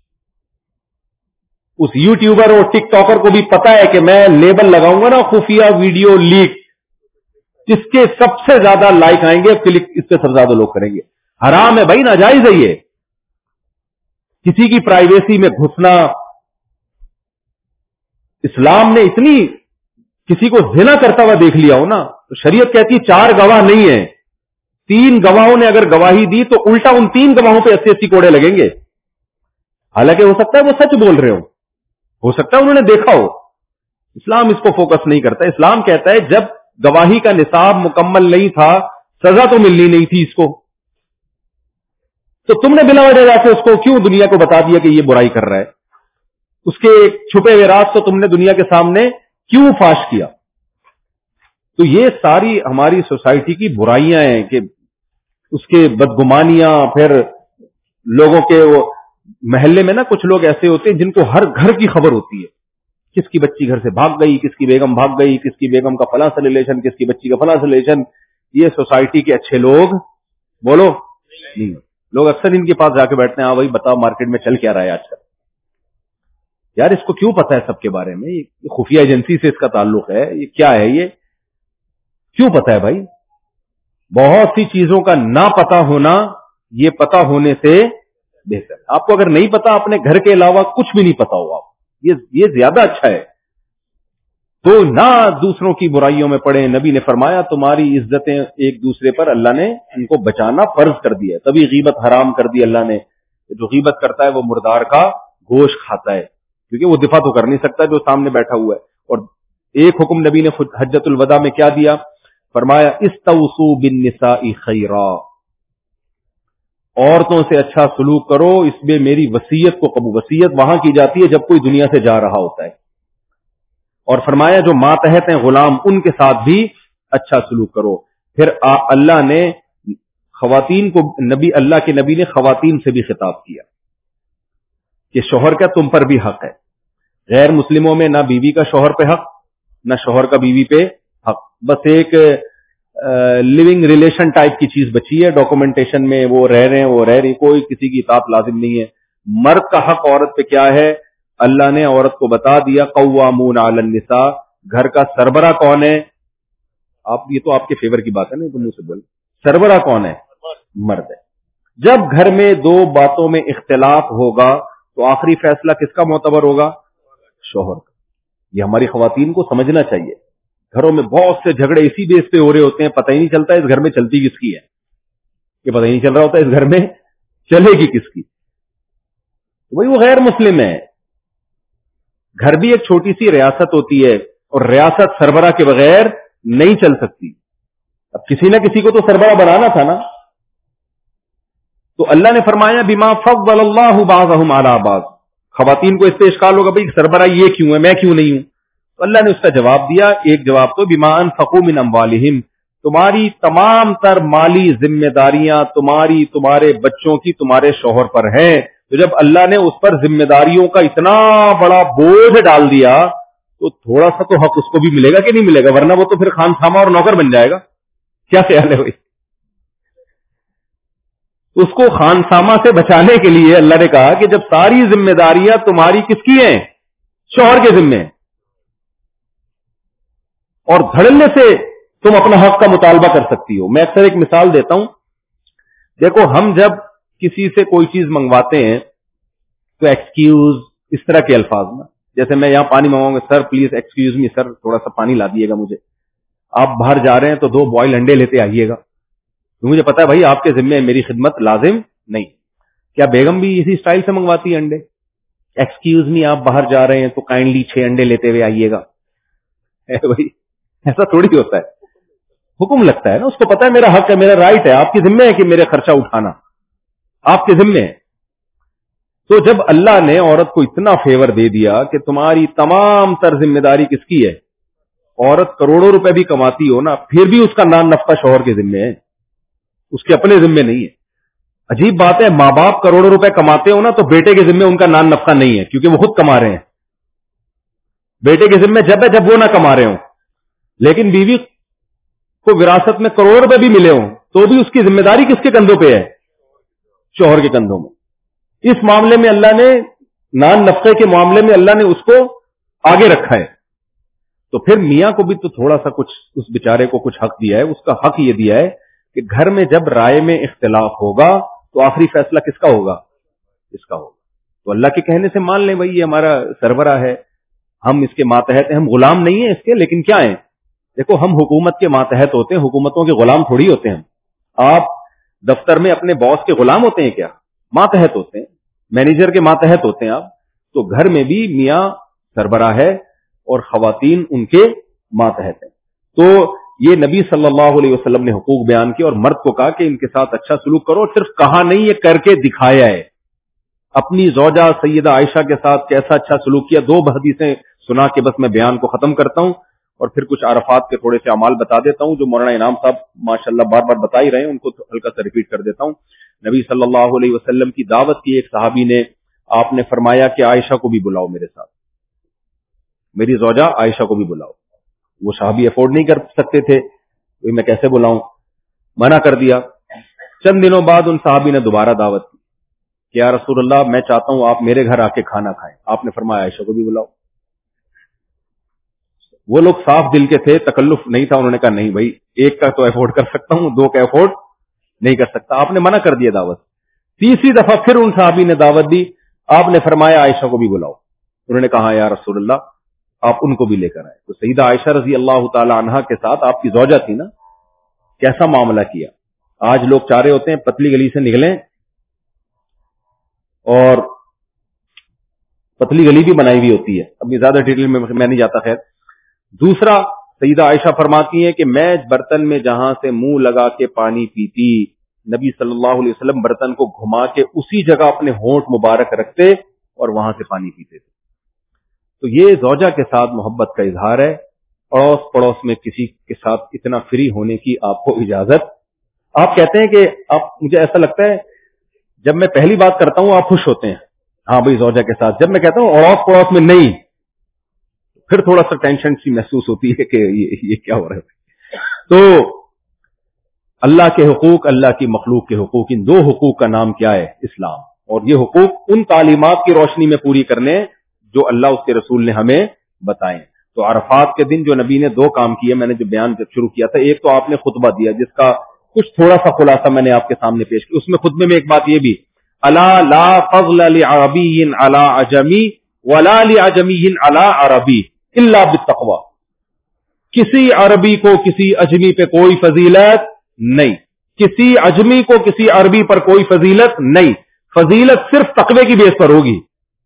اس یوٹیوبر اور ٹک ٹاکر کو بھی پتا ہے کہ میں لیبل لگاؤں گا نا خفیہ ویڈیو لیک, اس کے سب سے زیادہ لائک آئیں گے, کلک اس پہ سب سے زیادہ لوگ کریں گے. حرام ہے بھائی, ناجائز ہے یہ. کسی کی پرائیویسی میں گھسنا, اسلام نے اتنی, کسی کو زنا کرتا ہوا دیکھ لیا ہو نا تو شریعت کہتی چار گواہ نہیں ہیں, تین گواہوں نے اگر گواہی دی تو الٹا ان تین گواہوں پہ اسی اسی کوڑے لگیں گے. حالانکہ ہو سکتا ہے وہ سچ بول رہے ہو, ہو سکتا ہے انہوں نے دیکھا ہو. اسلام اس کو فوکس نہیں کرتا. اسلام کہتا ہے جب گواہی کا نصاب مکمل نہیں تھا, سزا تو ملنی نہیں تھی اس کو, تو تم نے بلا وجہ جا کے اس کو کیوں دنیا کو بتا دیا کہ یہ برائی کر رہا ہے؟ اس کے چھپے ہوئے راز تو تم نے دنیا کے سامنے کیوں فاش کیا؟ تو یہ ساری ہماری سوسائٹی کی برائیاں ہیں کہ اس کے بدگمانیاں. پھر لوگوں کے وہ محلے میں نا کچھ لوگ ایسے ہوتے ہیں جن کو ہر گھر کی خبر ہوتی ہے, کس کی بچی گھر سے بھاگ گئی, کس کی بیگم بھاگ گئی, کس کی بیگم کا فلاں سے ریلیشن, کس کی بچی کا فلاں سے ریلیشن. یہ سوسائٹی کے اچھے لوگ بولو نہیں. لوگ اکثر ان کے پاس جا کے بیٹھتے ہیں, ہاں بھائی بتاؤ مارکیٹ میں چل کیا رہا ہے آج کل. یار اس کو کیوں پتا ہے سب کے بارے میں؟ یہ خفیہ ایجنسی سے اس کا تعلق ہے, یہ کیا ہے, یہ کیوں پتا ہے بھائی؟ بہت سی چیزوں کا نہ پتا ہونا یہ پتا ہونے سے بہتر. آپ کو اگر نہیں پتا, اپنے گھر کے علاوہ کچھ بھی نہیں پتا ہو آپ, یہ زیادہ اچھا ہے. تو نہ دوسروں کی برائیوں میں پڑے. نبی نے فرمایا تمہاری عزتیں ایک دوسرے پر اللہ نے ان کو بچانا فرض کر دیا ہے. تبھی غیبت حرام کر دی اللہ نے. جو غیبت کرتا ہے وہ مردار کا گوشت کھاتا ہے, کیونکہ وہ دفاع تو کر نہیں سکتا جو سامنے بیٹھا ہوا ہے. اور ایک حکم نبی نے خود حجۃ الوداع میں کیا دیا, فرمایا استوصوا بالنساء خیرا, عورتوں سے اچھا سلوک کرو, اس میں میری وصیت کو قبول. وصیت وہاں کی جاتی ہے جب کوئی دنیا سے جا رہا ہوتا ہے. اور فرمایا جو ماتحت ہیں غلام ان کے ساتھ بھی اچھا سلوک کرو. پھر اللہ نے خواتین کو نبی اللہ کے نبی نے خواتین سے بھی خطاب کیا کہ شوہر کا تم پر بھی حق ہے. غیر مسلموں میں نہ بیوی کا شوہر پہ حق نہ شوہر کا بیوی پہ حق, بس ایک لیونگ ریلیشن ٹائپ کی چیز بچی ہے, ڈاکومنٹیشن میں وہ رہ رہے ہیں وہ رہ رہی, کوئی کسی کی اطاعت لازم نہیں ہے. مرد کا حق عورت پہ کیا ہے؟ اللہ نے عورت کو بتا دیا قوامون علی النساء, گھر کا سربراہ کون ہے؟ آپ یہ تو آپ کے فیور کی بات ہے نا, تو منہ سے بول, سربراہ کون ہے؟ مرد ہے. جب گھر میں دو باتوں میں اختلاف ہوگا تو آخری فیصلہ کس کا معتبر ہوگا؟ شوہر کا. یہ ہماری خواتین کو سمجھنا چاہیے. گھروں میں بہت سے جھگڑے اسی بیس پہ ہو رہے ہوتے ہیں, پتہ ہی نہیں چلتا اس گھر میں چلتی کس کی ہے, یہ پتہ ہی نہیں چل رہا ہوتا اس گھر میں چلے گی کس کی. وہی وہ غیر مسلم ہے. گھر بھی ایک چھوٹی سی ریاست ہوتی ہے اور ریاست سربراہ کے بغیر نہیں چل سکتی. اب کسی نہ کسی کو تو سربراہ بنانا تھا نا. تو اللہ نے فرمایا بما فضل اللہ بعضهم علی بعض. خواتین کو اس سے اشکال ہوگا بھائی سربراہ یہ کیوں ہے, میں کیوں نہیں ہوں؟ تو اللہ نے اس کا جواب دیا. ایک جواب تو بما انفقوا من اموالہم, تمہاری تمام تر مالی ذمہ داریاں تمہاری تمہارے بچوں کی تمہارے شوہر پر ہیں. تو جب اللہ نے اس پر ذمہ داریوں کا اتنا بڑا بوجھ ڈال دیا تو تھوڑا سا تو حق اس کو بھی ملے گا کہ نہیں ملے گا, ورنہ وہ تو پھر خان سامہ اور نوکر بن جائے گا. کیا خیال ہے بھائی؟ اس کو خان سامہ سے بچانے کے لیے اللہ نے کہا کہ جب ساری ذمہ داریاں تمہاری کس کی ہیں؟ شوہر کے ذمے, اور دھڑلے سے تم اپنا حق کا مطالبہ کر سکتی ہو. میں اکثر ایک مثال دیتا ہوں. دیکھو ہم جب کسی سے کوئی چیز منگواتے ہیں تو ایکسکیوز اس طرح کے الفاظ میں, جیسے میں یہاں پانی منگواؤں گا, سر پلیز ایکسکیوز می سر تھوڑا سا پانی لا دیے گا مجھے. آپ باہر جا رہے ہیں تو دو بوائل انڈے لیتے آئیے گا, تو مجھے پتا ہے بھائی آپ کے ذمے میری خدمت لازم نہیں. کیا بیگم بھی اسی سٹائل سے منگواتی ہے انڈے؟ ایکسکیوز می آپ باہر جا رہے ہیں تو کائنڈلی چھ انڈے لیتے ہوئے آئیے گا. بھائی ایسا تھوڑی ہوتا ہے, حکم لگتا ہے نا, اس کو پتا ہے میرا حق ہے, میرا رائٹ ہے, آپ کے ذمے ہے کہ میرے خرچہ اٹھانا آپ کے ذمے ہے. تو جب اللہ نے عورت کو اتنا فیور دے دیا کہ تمہاری تمام تر ذمہ داری کس کی ہے, عورت کروڑوں روپے بھی کماتی ہو نا پھر بھی اس کا نان نفقہ شوہر کے ذمے ہے, اس کے اپنے ذمے نہیں ہے. عجیب بات ہے, ماں باپ کروڑوں روپے کماتے ہو نا تو بیٹے کے ذمے ان کا نان نفقہ نہیں ہے, کیونکہ وہ خود کما رہے ہیں. بیٹے کے ذمے جب ہے جب وہ نہ کما رہے ہوں. لیکن بیوی کو وراثت میں کروڑ روپے بھی ملے ہوں تو بھی اس کی ذمہ داری کس کے کندھوں پہ ہے؟ شوہر کے کندھوں میں. اس معاملے میں اللہ نے نان نفقے کے معاملے میں اللہ نے اس کو آگے رکھا ہے. تو پھر میاں کو بھی تو تھوڑا سا کچھ اس بیچارے کو کچھ حق دیا ہے. اس کا حق یہ دیا ہے کہ گھر میں جب رائے میں اختلاف ہوگا تو آخری فیصلہ کس کا ہوگا؟ اس کا ہوگا. تو اللہ کے کہنے سے مان لیں بھائی یہ ہمارا سربراہ ہے, ہم اس کے ماتحت ہیں, ہم غلام نہیں ہیں اس کے, لیکن کیا ہیں؟ دیکھو ہم حکومت کے ماتحت ہوتے ہیں, حکومتوں کے غلام تھوڑی ہوتے ہیں. آپ دفتر میں اپنے باس کے غلام ہوتے ہیں کیا؟ ماتحت ہوتے ہیں, مینیجر کے ماتحت ہوتے ہیں آپ. تو گھر میں بھی میاں سربراہ ہے اور خواتین ان کے ماتحت ہیں. تو یہ نبی صلی اللہ علیہ وسلم نے حقوق بیان کیے اور مرد کو کہا کہ ان کے ساتھ اچھا سلوک کرو. صرف کہا نہیں, یہ کر کے دکھایا ہے. اپنی زوجہ سیدہ عائشہ کے ساتھ کیسا اچھا سلوک کیا. دو حدیثیں سنا کے بس میں بیان کو ختم کرتا ہوں اور پھر کچھ عرفات کے تھوڑے سے اعمال بتا دیتا ہوں جو مولانا انعام صاحب ماشاءاللہ بار بار بتا ہی رہے ہیں, ان کو ہلکا سا ریپیٹ کر دیتا ہوں. نبی صلی اللہ علیہ وسلم کی دعوت کی ایک صحابی نے, آپ نے فرمایا کہ عائشہ کو بھی بلاؤ میرے ساتھ, میری زوجہ عائشہ کو بھی بلاؤ. وہ صحابی افورڈ نہیں کر سکتے تھے, تو میں کیسے بلاؤں, منع کر دیا. چند دنوں بعد ان صحابی نے دوبارہ دعوت کی کہ یا رسول اللہ میں چاہتا ہوں آپ میرے گھر آ کے کھانا کھائیں. آپ نے فرمایا عائشہ کو بھی بلاؤ. وہ لوگ صاف دل کے تھے, تکلف نہیں تھا. انہوں نے کہا نہیں بھائی ایک کا تو افورڈ کر سکتا ہوں, دو کا افورڈ نہیں کر سکتا. آپ نے منع کر دیا دعوت. تیسری دفعہ پھر ان صحابی نے دعوت دی, آپ نے فرمایا عائشہ کو بھی بلاؤ. انہوں نے کہا یا رسول اللہ آپ ان کو بھی لے کر آئے. تو سیدہ عائشہ رضی اللہ تعالی عنہا کے ساتھ آپ کی زوجہ تھی نا, کیسا معاملہ کیا. آج لوگ چاہ رہے ہوتے ہیں پتلی گلی سے نکلیں, اور پتلی گلی بھی بنائی ہوئی ہوتی ہے. ابھی زیادہ ڈیٹیل میں میں نہیں جاتا. خیر, دوسرا سیدہ عائشہ فرماتی ہیں کہ میں برتن میں جہاں سے منہ لگا کے پانی پیتی, نبی صلی اللہ علیہ وسلم برتن کو گھما کے اسی جگہ اپنے ہونٹ مبارک رکھتے اور وہاں سے پانی پیتے تھے. تو یہ زوجہ کے ساتھ محبت کا اظہار ہے. اڑوس پڑوس میں کسی کے ساتھ اتنا فری ہونے کی آپ کو اجازت آپ کہتے ہیں کہ آپ, مجھے ایسا لگتا ہے جب میں پہلی بات کرتا ہوں آپ خوش ہوتے ہیں, ہاں بھائی زوجہ کے ساتھ. جب میں کہتا ہوں اڑوس پڑوس میں نہیں, پھر تھوڑا سا ٹینشن سی محسوس ہوتی ہے کہ یہ, یہ کیا ہو رہا ہے. تو اللہ کے حقوق, اللہ کی مخلوق کے حقوق, ان دو حقوق کا نام کیا ہے؟ اسلام. اور یہ حقوق ان تعلیمات کی روشنی میں پوری کرنے جو اللہ اس کے رسول نے ہمیں بتائے. تو عرفات کے دن جو نبی نے دو کام کیے, میں نے جو بیان جب شروع کیا تھا, ایک تو آپ نے خطبہ دیا جس کا کچھ تھوڑا سا خلاصہ میں نے آپ کے سامنے پیش کیا. اس میں خطبے میں ایک بات یہ بھی, الا لا فضل لعربی علی عجمی ولا لعجمی علی عربی الا بالتقوی. کسی عربی کو کسی اجمی پہ کوئی فضیلت نہیں, کسی اجمی کو کسی عربی پر کوئی فضیلت نہیں, فضیلت صرف تقوی کی بیس پر ہوگی.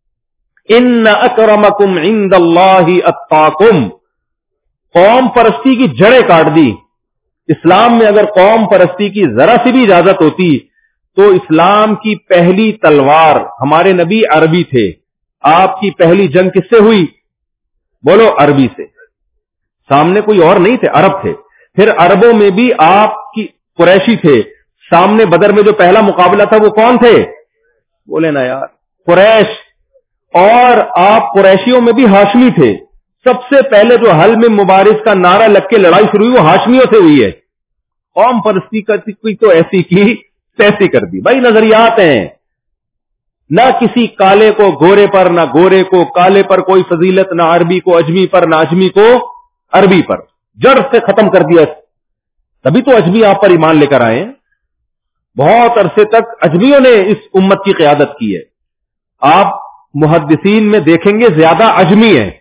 ان اکرمکم عند اللہ اتقاکم. قوم پرستی کی جڑیں کاٹ دی. اسلام میں اگر قوم پرستی کی ذرا سی بھی اجازت ہوتی تو اسلام کی پہلی تلوار, ہمارے نبی عربی تھے, آپ کی پہلی جنگ کس سے ہوئی؟ بولو, عربی سے. سامنے کوئی اور نہیں تھے, عرب تھے. پھر عربوں میں بھی آپ کی قریشی تھے. سامنے بدر میں جو پہلا مقابلہ تھا وہ کون تھے؟ بولے نا یار, قریش. اور آپ قریشیوں میں بھی ہاشمی تھے. سب سے پہلے جو حل میں مبارز کا نعرہ لگ کے لڑائی شروع ہوئی وہ ہاشمیوں سے ہوئی ہے. قوم پرستی کا کوئی تو ایسی کی تیسی کر دی. بھائی نظریات ہیں, نہ کسی کالے کو گورے پر, نہ گورے کو کالے پر کوئی فضیلت, نہ عربی کو اجمی پر, نہ اجمی کو عربی پر. جڑ سے ختم کر دیا. تبھی تو اجمی آپ پر ایمان لے کر آئے. بہت عرصے تک اجمیوں نے اس امت کی قیادت کی ہے. آپ محدثین میں دیکھیں گے زیادہ اجمی ہیں.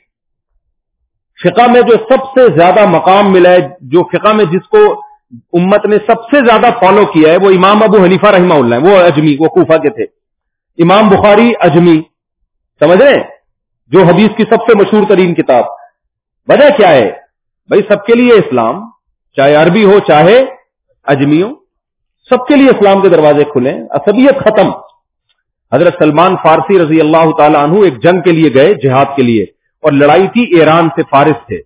فقہ میں جو سب سے زیادہ مقام ملا ہے, جو فقہ میں جس کو امت نے سب سے زیادہ فالو کیا ہے, وہ امام ابو حنیفہ رحمہ اللہ ہے. وہ اجمی, وہ کوفہ کے تھے. امام بخاری اجمی, سمجھ رہے ہیں, جو حدیث کی سب سے مشہور ترین کتاب. وجہ کیا ہے بھائی؟ سب کے لیے اسلام, چاہے عربی ہو چاہے اجمی ہو, سب کے لیے اسلام کے دروازے کھلے. عصبیت ختم. حضرت سلمان فارسی رضی اللہ تعالی عنہ ایک جنگ کے لیے گئے, جہاد کے لیے, اور لڑائی تھی ایران سے. فارس تھے.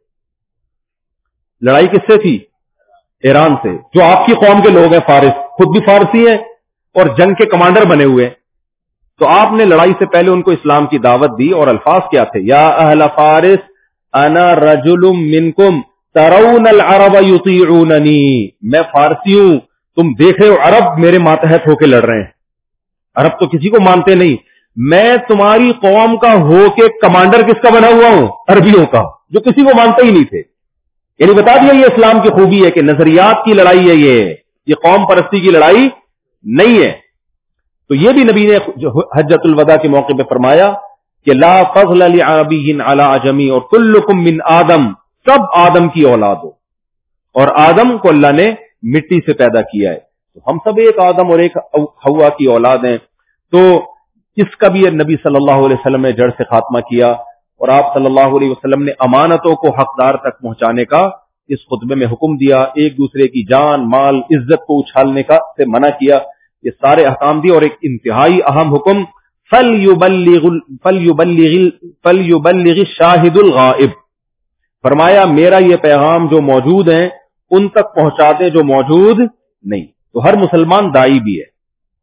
لڑائی کس سے تھی؟ ایران سے, جو آپ کی قوم کے لوگ ہیں. فارس خود بھی فارسی ہیں اور جنگ کے کمانڈر بنے ہوئے. تو آپ نے لڑائی سے پہلے ان کو اسلام کی دعوت دی, اور الفاظ کیا تھے؟ یا اہل فارس انا رجل منکم ترون العرب یطیعوننی. میں فارسی ہوں, تم دیکھ رہے ہو عرب میرے ماتحت ہو کے لڑ رہے ہیں. عرب تو کسی کو مانتے نہیں. میں تمہاری قوم کا ہو کے کمانڈر کس کا بنا ہوا ہوں؟ عربیوں کا, جو کسی کو مانتے ہی نہیں تھے. یعنی بتا دیا یہ اسلام کی خوبی ہے کہ نظریات کی لڑائی ہے, یہ یہ قوم پرستی کی لڑائی نہیں ہے. تو یہ بھی نبی نے حجۃ الوداع کے موقع پہ فرمایا کہ لا فضل لعربی علی عجمی, اور کلکم من آدم, سب آدم کی اولاد ہو. اور آدم کو اللہ نے مٹی سے پیدا کیا ہے. تو ہم سب ایک آدم اور ایک حوا کی اولاد ہیں. تو اس کا بھی نبی صلی اللہ علیہ وسلم نے جڑ سے خاتمہ کیا, اور آپ صلی اللہ علیہ وسلم نے امانتوں کو حقدار تک پہنچانے کا اس خطبے میں حکم دیا. ایک دوسرے کی جان مال عزت کو اچھالنے کا سے منع کیا. یہ سارے احکام دیے. اور ایک انتہائی اہم حکم, فَلْيُبَلِّغِ فَلْيُبَلِّغِ الشَّاهِدُ الْغَائِبُ. فرمایا میرا یہ پیغام جو موجود ہیں ان تک پہنچا دے جو موجود نہیں. تو ہر مسلمان داعی بھی ہے,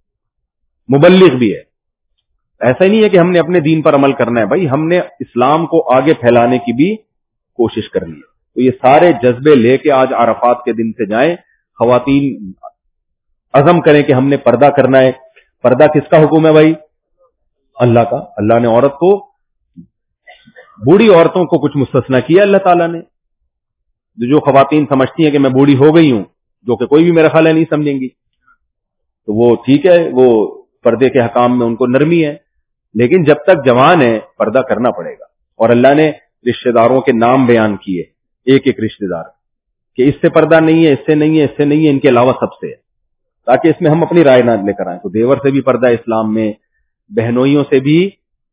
مبلغ بھی ہے. ایسا ہی نہیں ہے کہ ہم نے اپنے دین پر عمل کرنا ہے. بھائی ہم نے اسلام کو آگے پھیلانے کی بھی کوشش کرنی ہے. تو یہ سارے جذبے لے کے آج عرفات کے دن سے جائیں. خواتین عزم کریں کہ ہم نے پردہ کرنا ہے. پردہ کس کا حکم ہے بھائی؟ اللہ کا. اللہ نے عورت کو, بوڑھی عورتوں کو کچھ مستثنا کیا اللہ تعالیٰ نے. جو خواتین سمجھتی ہیں کہ میں بوڑھی ہو گئی ہوں, جو کہ کوئی بھی میرا خیال ہے نہیں سمجھیں گی, تو وہ ٹھیک ہے, وہ پردے کے حکام میں ان کو نرمی ہے. لیکن جب تک جوان ہے پردہ کرنا پڑے گا. اور اللہ نے رشتہ داروں کے نام بیان کیے, ایک ایک رشتہ دار, کہ اس سے پردہ نہیں ہے, اس سے نہیں ہے, اس سے نہیں ہے, ان کے علاوہ سب سے ہے, تاکہ اس میں ہم اپنی رائے نہ لے کر آئیں. تو دیور سے بھی پردہ اسلام میں, بہنوئیوں سے بھی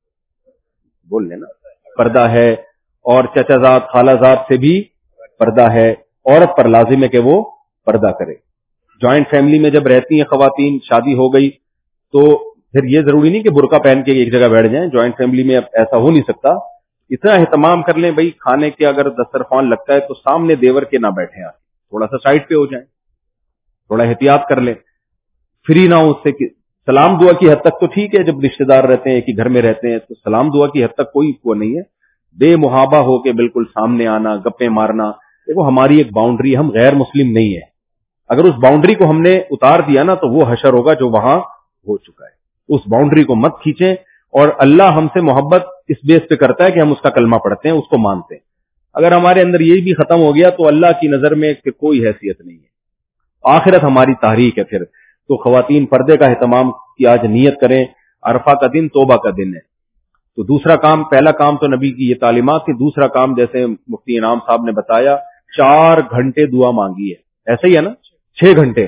بول لینا پردہ ہے, اور چچا زاد خالہ زاد سے بھی پردہ ہے. عورت پر لازم ہے کہ وہ پردہ کرے. جوائنٹ فیملی میں جب رہتی ہیں خواتین, شادی ہو گئی تو پھر یہ ضروری نہیں کہ برقع پہن کے ایک جگہ بیٹھ جائیں. جوائنٹ فیملی میں اب ایسا ہو نہیں سکتا. اتنا اہتمام کر لیں بھائی, کھانے کے اگر دسترخوان لگتا ہے تو سامنے دیور کے نہ بیٹھیں, آپ تھوڑا سا سائڈ پہ ہو جائیں. تھوڑا احتیاط کر لیں, فری نہ ہو اس سے. سلام دعا کی حد تک تو ٹھیک ہے, جب رشتے دار رہتے ہیں ایک ہی گھر میں رہتے ہیں تو سلام دعا کی حد تک کوئی وہ نہیں ہے. بے محابہ ہو کے بالکل سامنے آنا, گپیں مارنا, دیکھو ہماری ایک باؤنڈری, ہم غیر مسلم نہیں ہے. اگر اس باؤنڈری کو ہم نے اتار دیا نا تو وہ حشر ہوگا جو وہاں ہو چکا ہے. اس باؤنڈری کو مت کھینچیں. اور اللہ ہم سے محبت اس بیس پہ کرتا ہے کہ ہم اس کا کلمہ پڑھتے ہیں, اس کو مانتے ہیں. اگر ہمارے اندر یہ بھی ختم ہو گیا تو اللہ کی نظر میں کوئی حیثیت نہیں ہے, آخرت ہماری تحریک ہے پھر. تو خواتین پردے کا اہتمام کی آج نیت کریں, عرفہ کا دن توبہ کا دن ہے. تو دوسرا کام, پہلا کام تو نبی کی یہ تعلیمات تھی. دوسرا کام جیسے مفتی انعام صاحب نے بتایا, چار گھنٹے دعا مانگی ہے, ایسا ہی ہے نا, چھ گھنٹے,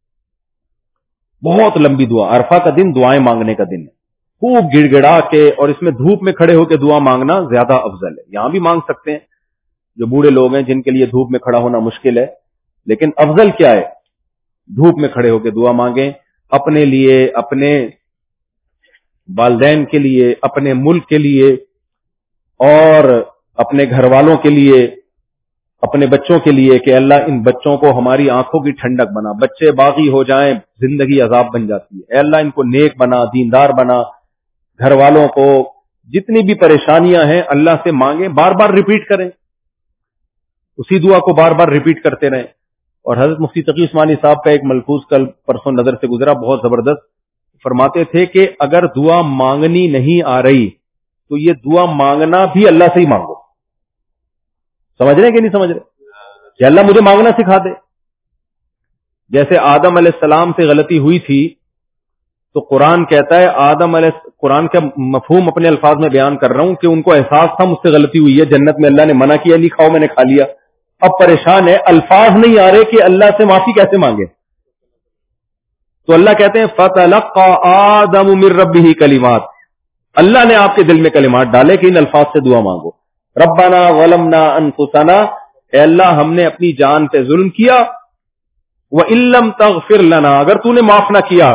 بہت لمبی دعا. عرفہ کا دن دعائیں مانگنے کا دن ہے, خوب گڑ گڑا کے, اور اس میں دھوپ میں کھڑے ہو کے دعا مانگنا زیادہ افضل ہے. یہاں بھی مانگ سکتے ہیں جو بوڑھے لوگ ہیں جن کے لیے دھوپ میں کھڑا ہونا مشکل ہے, لیکن افضل کیا ہے, دھوپ میں کھڑے ہو کے دعا مانگیں, اپنے لیے, اپنے والدین کے لیے, اپنے ملک کے لیے, اور اپنے گھر والوں کے لیے, اپنے بچوں کے لیے کہ اللہ ان بچوں کو ہماری آنکھوں کی ٹھنڈک بنا. بچے باغی ہو جائیں زندگی عذاب بن جاتی ہے. اے اللہ ان کو نیک بنا, دیندار بنا. گھر والوں کو جتنی بھی پریشانیاں ہیں اللہ سے مانگیں, بار بار ریپیٹ کریں, اسی دعا کو بار بار ریپیٹ کرتے رہیں. اور حضرت مفتی تقی عثمانی صاحب کا ایک ملفوظ کل پرسوں نظر سے گزرا, بہت زبردست. فرماتے تھے کہ اگر دعا مانگنی نہیں آ رہی تو یہ دعا مانگنا بھی اللہ سے ہی مانگو. سمجھ رہے ہیں کہ نہیں سمجھ رہے, کہ اللہ مجھے مانگنا سکھا دے. جیسے آدم علیہ السلام سے غلطی ہوئی تھی تو قرآن کہتا ہے, آدم علیہ قرآن کا مفہوم اپنے الفاظ میں بیان کر رہا ہوں کہ ان کو احساس تھا مجھ سے غلطی ہوئی ہے, جنت میں اللہ نے منع کیا, نہیں کھاؤ, میں نے کھا لیا. اب پریشان ہے, الفاظ نہیں آ رہے کہ اللہ سے معافی کیسے مانگے. تو اللہ کہتے ہیں فَتَلَقَّى آدَمُ مِن رَبِّهِ کلمات, اللہ نے آپ کے دل میں کلمات ڈالے کہ ان الفاظ سے دعا مانگو. ربنا ظلمنا انفسنا, اے اللہ ہم نے اپنی جان پہ ظلم کیا. وَإِن لَّمْ تَغْفِرْ لَنَا, اگر تو نے معاف نہ کیا.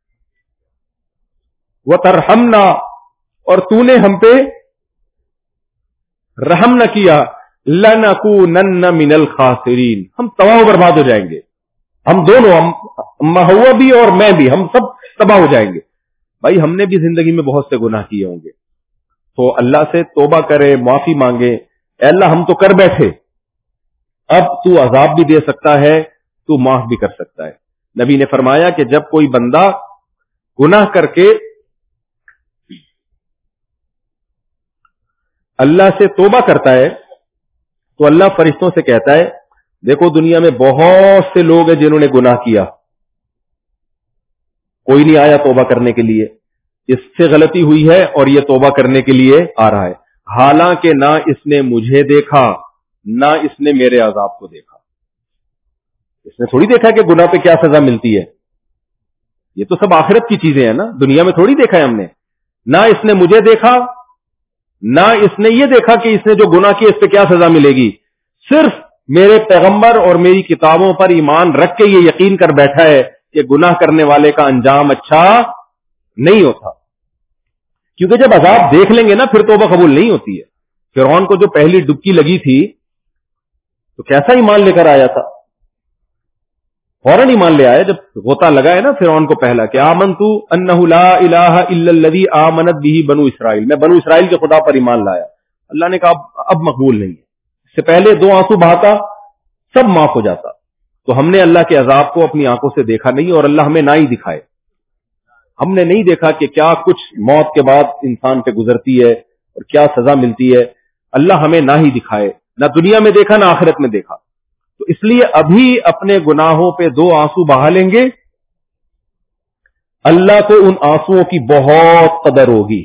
وَتَرْحَمْنَا, اور تو نے ہم پہ رحم نہ کیا. لَنَكُونَنَّ مِنَ الْخَاسِرِينَ, ہم تباہ و برباد ہو جائیں گے. ہم دونوں, ہم ہوا بھی اور میں بھی, ہم سب تباہ ہو جائیں گے. بھائی ہم نے بھی زندگی میں بہت سے گناہ کیے ہوں گے, تو اللہ سے توبہ کرے, معافی مانگے. اے اللہ ہم تو کر بیٹھے, اب تو عذاب بھی دے سکتا ہے, تو معاف بھی کر سکتا ہے. نبی نے فرمایا کہ جب کوئی بندہ گناہ کر کے اللہ سے توبہ کرتا ہے تو اللہ فرشتوں سے کہتا ہے, دیکھو دنیا میں بہت سے لوگ ہیں جنہوں نے گناہ کیا, کوئی نہیں آیا توبہ کرنے کے لیے. اس سے غلطی ہوئی ہے اور یہ توبہ کرنے کے لیے آ رہا ہے, حالانکہ نہ اس نے مجھے دیکھا نہ اس نے میرے عذاب کو دیکھا. اس نے تھوڑی دیکھا کہ گناہ پہ کیا سزا ملتی ہے, یہ تو سب آخرت کی چیزیں ہیں نا, دنیا میں تھوڑی دیکھا ہے ہم نے. نہ اس نے مجھے دیکھا نہ اس نے یہ دیکھا کہ اس نے جو گناہ کیا اس پہ کیا سزا ملے گی. صرف میرے پیغمبر اور میری کتابوں پر ایمان رکھ کے یہ یقین کر بیٹھا ہے کہ گناہ کرنے والے کا انجام اچھا نہیں ہوتا. کیونکہ جب عذاب دیکھ لیں گے نا پھر توبہ قبول نہیں ہوتی ہے. فرعون کو جو پہلی ڈبکی لگی تھی تو کیسا ایمان لے کر آیا تھا, فوراً ایمان لے آیا جب غوطہ لگا ہے نا فرعون کو پہلا کہ آمنتو انہ لا الہ الا الذی آمنت بہ بنو اسرائیل, میں بنو اسرائیل کے خدا پر ایمان لایا. اللہ نے کہا اب مقبول نہیں ہے, اس سے پہلے دو آنسو بہاتا سب معاف ہو جاتا. تو ہم نے اللہ کے عذاب کو اپنی آنکھوں سے دیکھا نہیں, اور اللہ ہمیں نہ ہی دکھائے. ہم نے نہیں دیکھا کہ کیا کچھ موت کے بعد انسان پہ گزرتی ہے اور کیا سزا ملتی ہے. اللہ ہمیں نہ ہی دکھائے, نہ دنیا میں دیکھا نہ آخرت میں دیکھا. تو اس لیے ابھی اپنے گناہوں پہ دو آنسو بہا لیں گے, اللہ کو ان آنسوؤں کی بہت قدر ہوگی.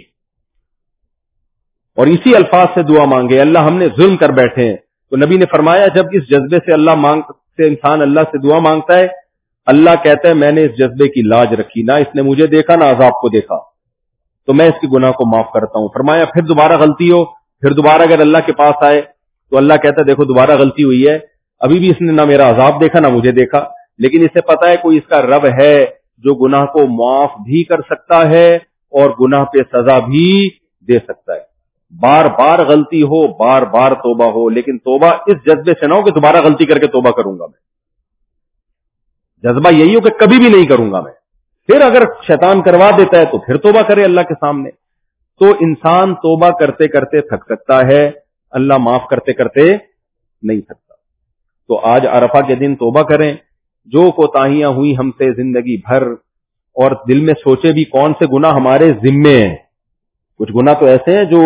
اور اسی الفاظ سے دعا مانگے, اللہ ہم نے ظلم کر بیٹھے ہیں. تو نبی نے فرمایا جب اس جذبے سے اللہ مانگ سے انسان اللہ سے دعا مانگتا ہے, اللہ کہتا ہے میں نے اس جذبے کی لاج رکھی, نہ اس نے مجھے دیکھا نہ عذاب کو دیکھا, تو میں اس کے گناہ کو معاف کرتا ہوں. فرمایا پھر دوبارہ غلطی ہو, پھر دوبارہ اگر اللہ کے پاس آئے تو اللہ کہتا ہے دیکھو دوبارہ غلطی ہوئی ہے, ابھی بھی اس نے نہ میرا عذاب دیکھا نہ مجھے دیکھا, لیکن اسے پتا ہے کوئی اس کا رب ہے جو گناہ کو معاف بھی کر سکتا ہے اور گناہ پہ سزا بھی دے سکتا ہے. بار بار غلطی ہو, بار بار توبہ ہو, لیکن توبہ اس جذبے سے نہ ہو کہ دوبارہ غلطی کر کے توبہ کروں گا میں. جذبہ یہی ہو کہ کبھی بھی نہیں کروں گا میں. پھر اگر شیطان کروا دیتا ہے تو پھر توبہ کرے اللہ کے سامنے. تو انسان توبہ کرتے کرتے تھک سکتا ہے, اللہ معاف کرتے کرتے نہیں تھکتا. تو آج عرفہ کے دن توبہ کریں, جو کوتاہیاں ہوئی ہم سے زندگی بھر, اور دل میں سوچے بھی کون سے گناہ ہمارے ذمے ہیں. کچھ گناہ تو ایسے ہیں جو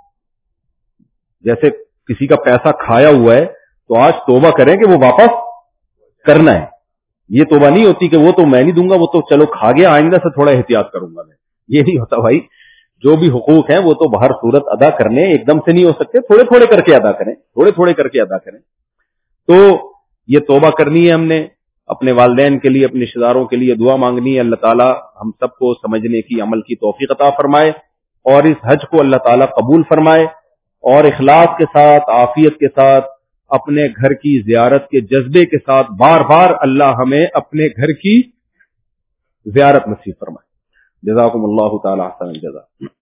جیسے کسی کا پیسہ کھایا ہوا ہے, تو آج توبہ کریں کہ وہ واپس کرنا ہے. یہ توبہ نہیں ہوتی کہ وہ تو میں نہیں دوں گا, وہ تو چلو کھا گیا, آئندہ سے تھوڑا احتیاط کروں گا میں. یہ نہیں ہوتا بھائی. جو بھی حقوق ہیں وہ تو بہر صورت ادا کرنے ایک دم سے نہیں ہو سکتے, تھوڑے تھوڑے کر کے ادا کریں, تھوڑے تھوڑے کر کے ادا کریں. تو یہ توبہ کرنی ہے ہم نے, اپنے والدین کے لیے, اپنے رشتہ داروں کے لیے دعا مانگنی ہے. اللہ تعالیٰ ہم سب کو سمجھنے کی, عمل کی توفیق عطا فرمائے, اور اس حج کو اللہ تعالیٰ قبول فرمائے, اور اخلاص کے ساتھ, عافیت کے ساتھ, اپنے گھر کی زیارت کے جذبے کے ساتھ بار بار اللہ ہمیں اپنے گھر کی زیارت نصیب فرمائے. جزاکم اللہ تعالی احسن الجزاء.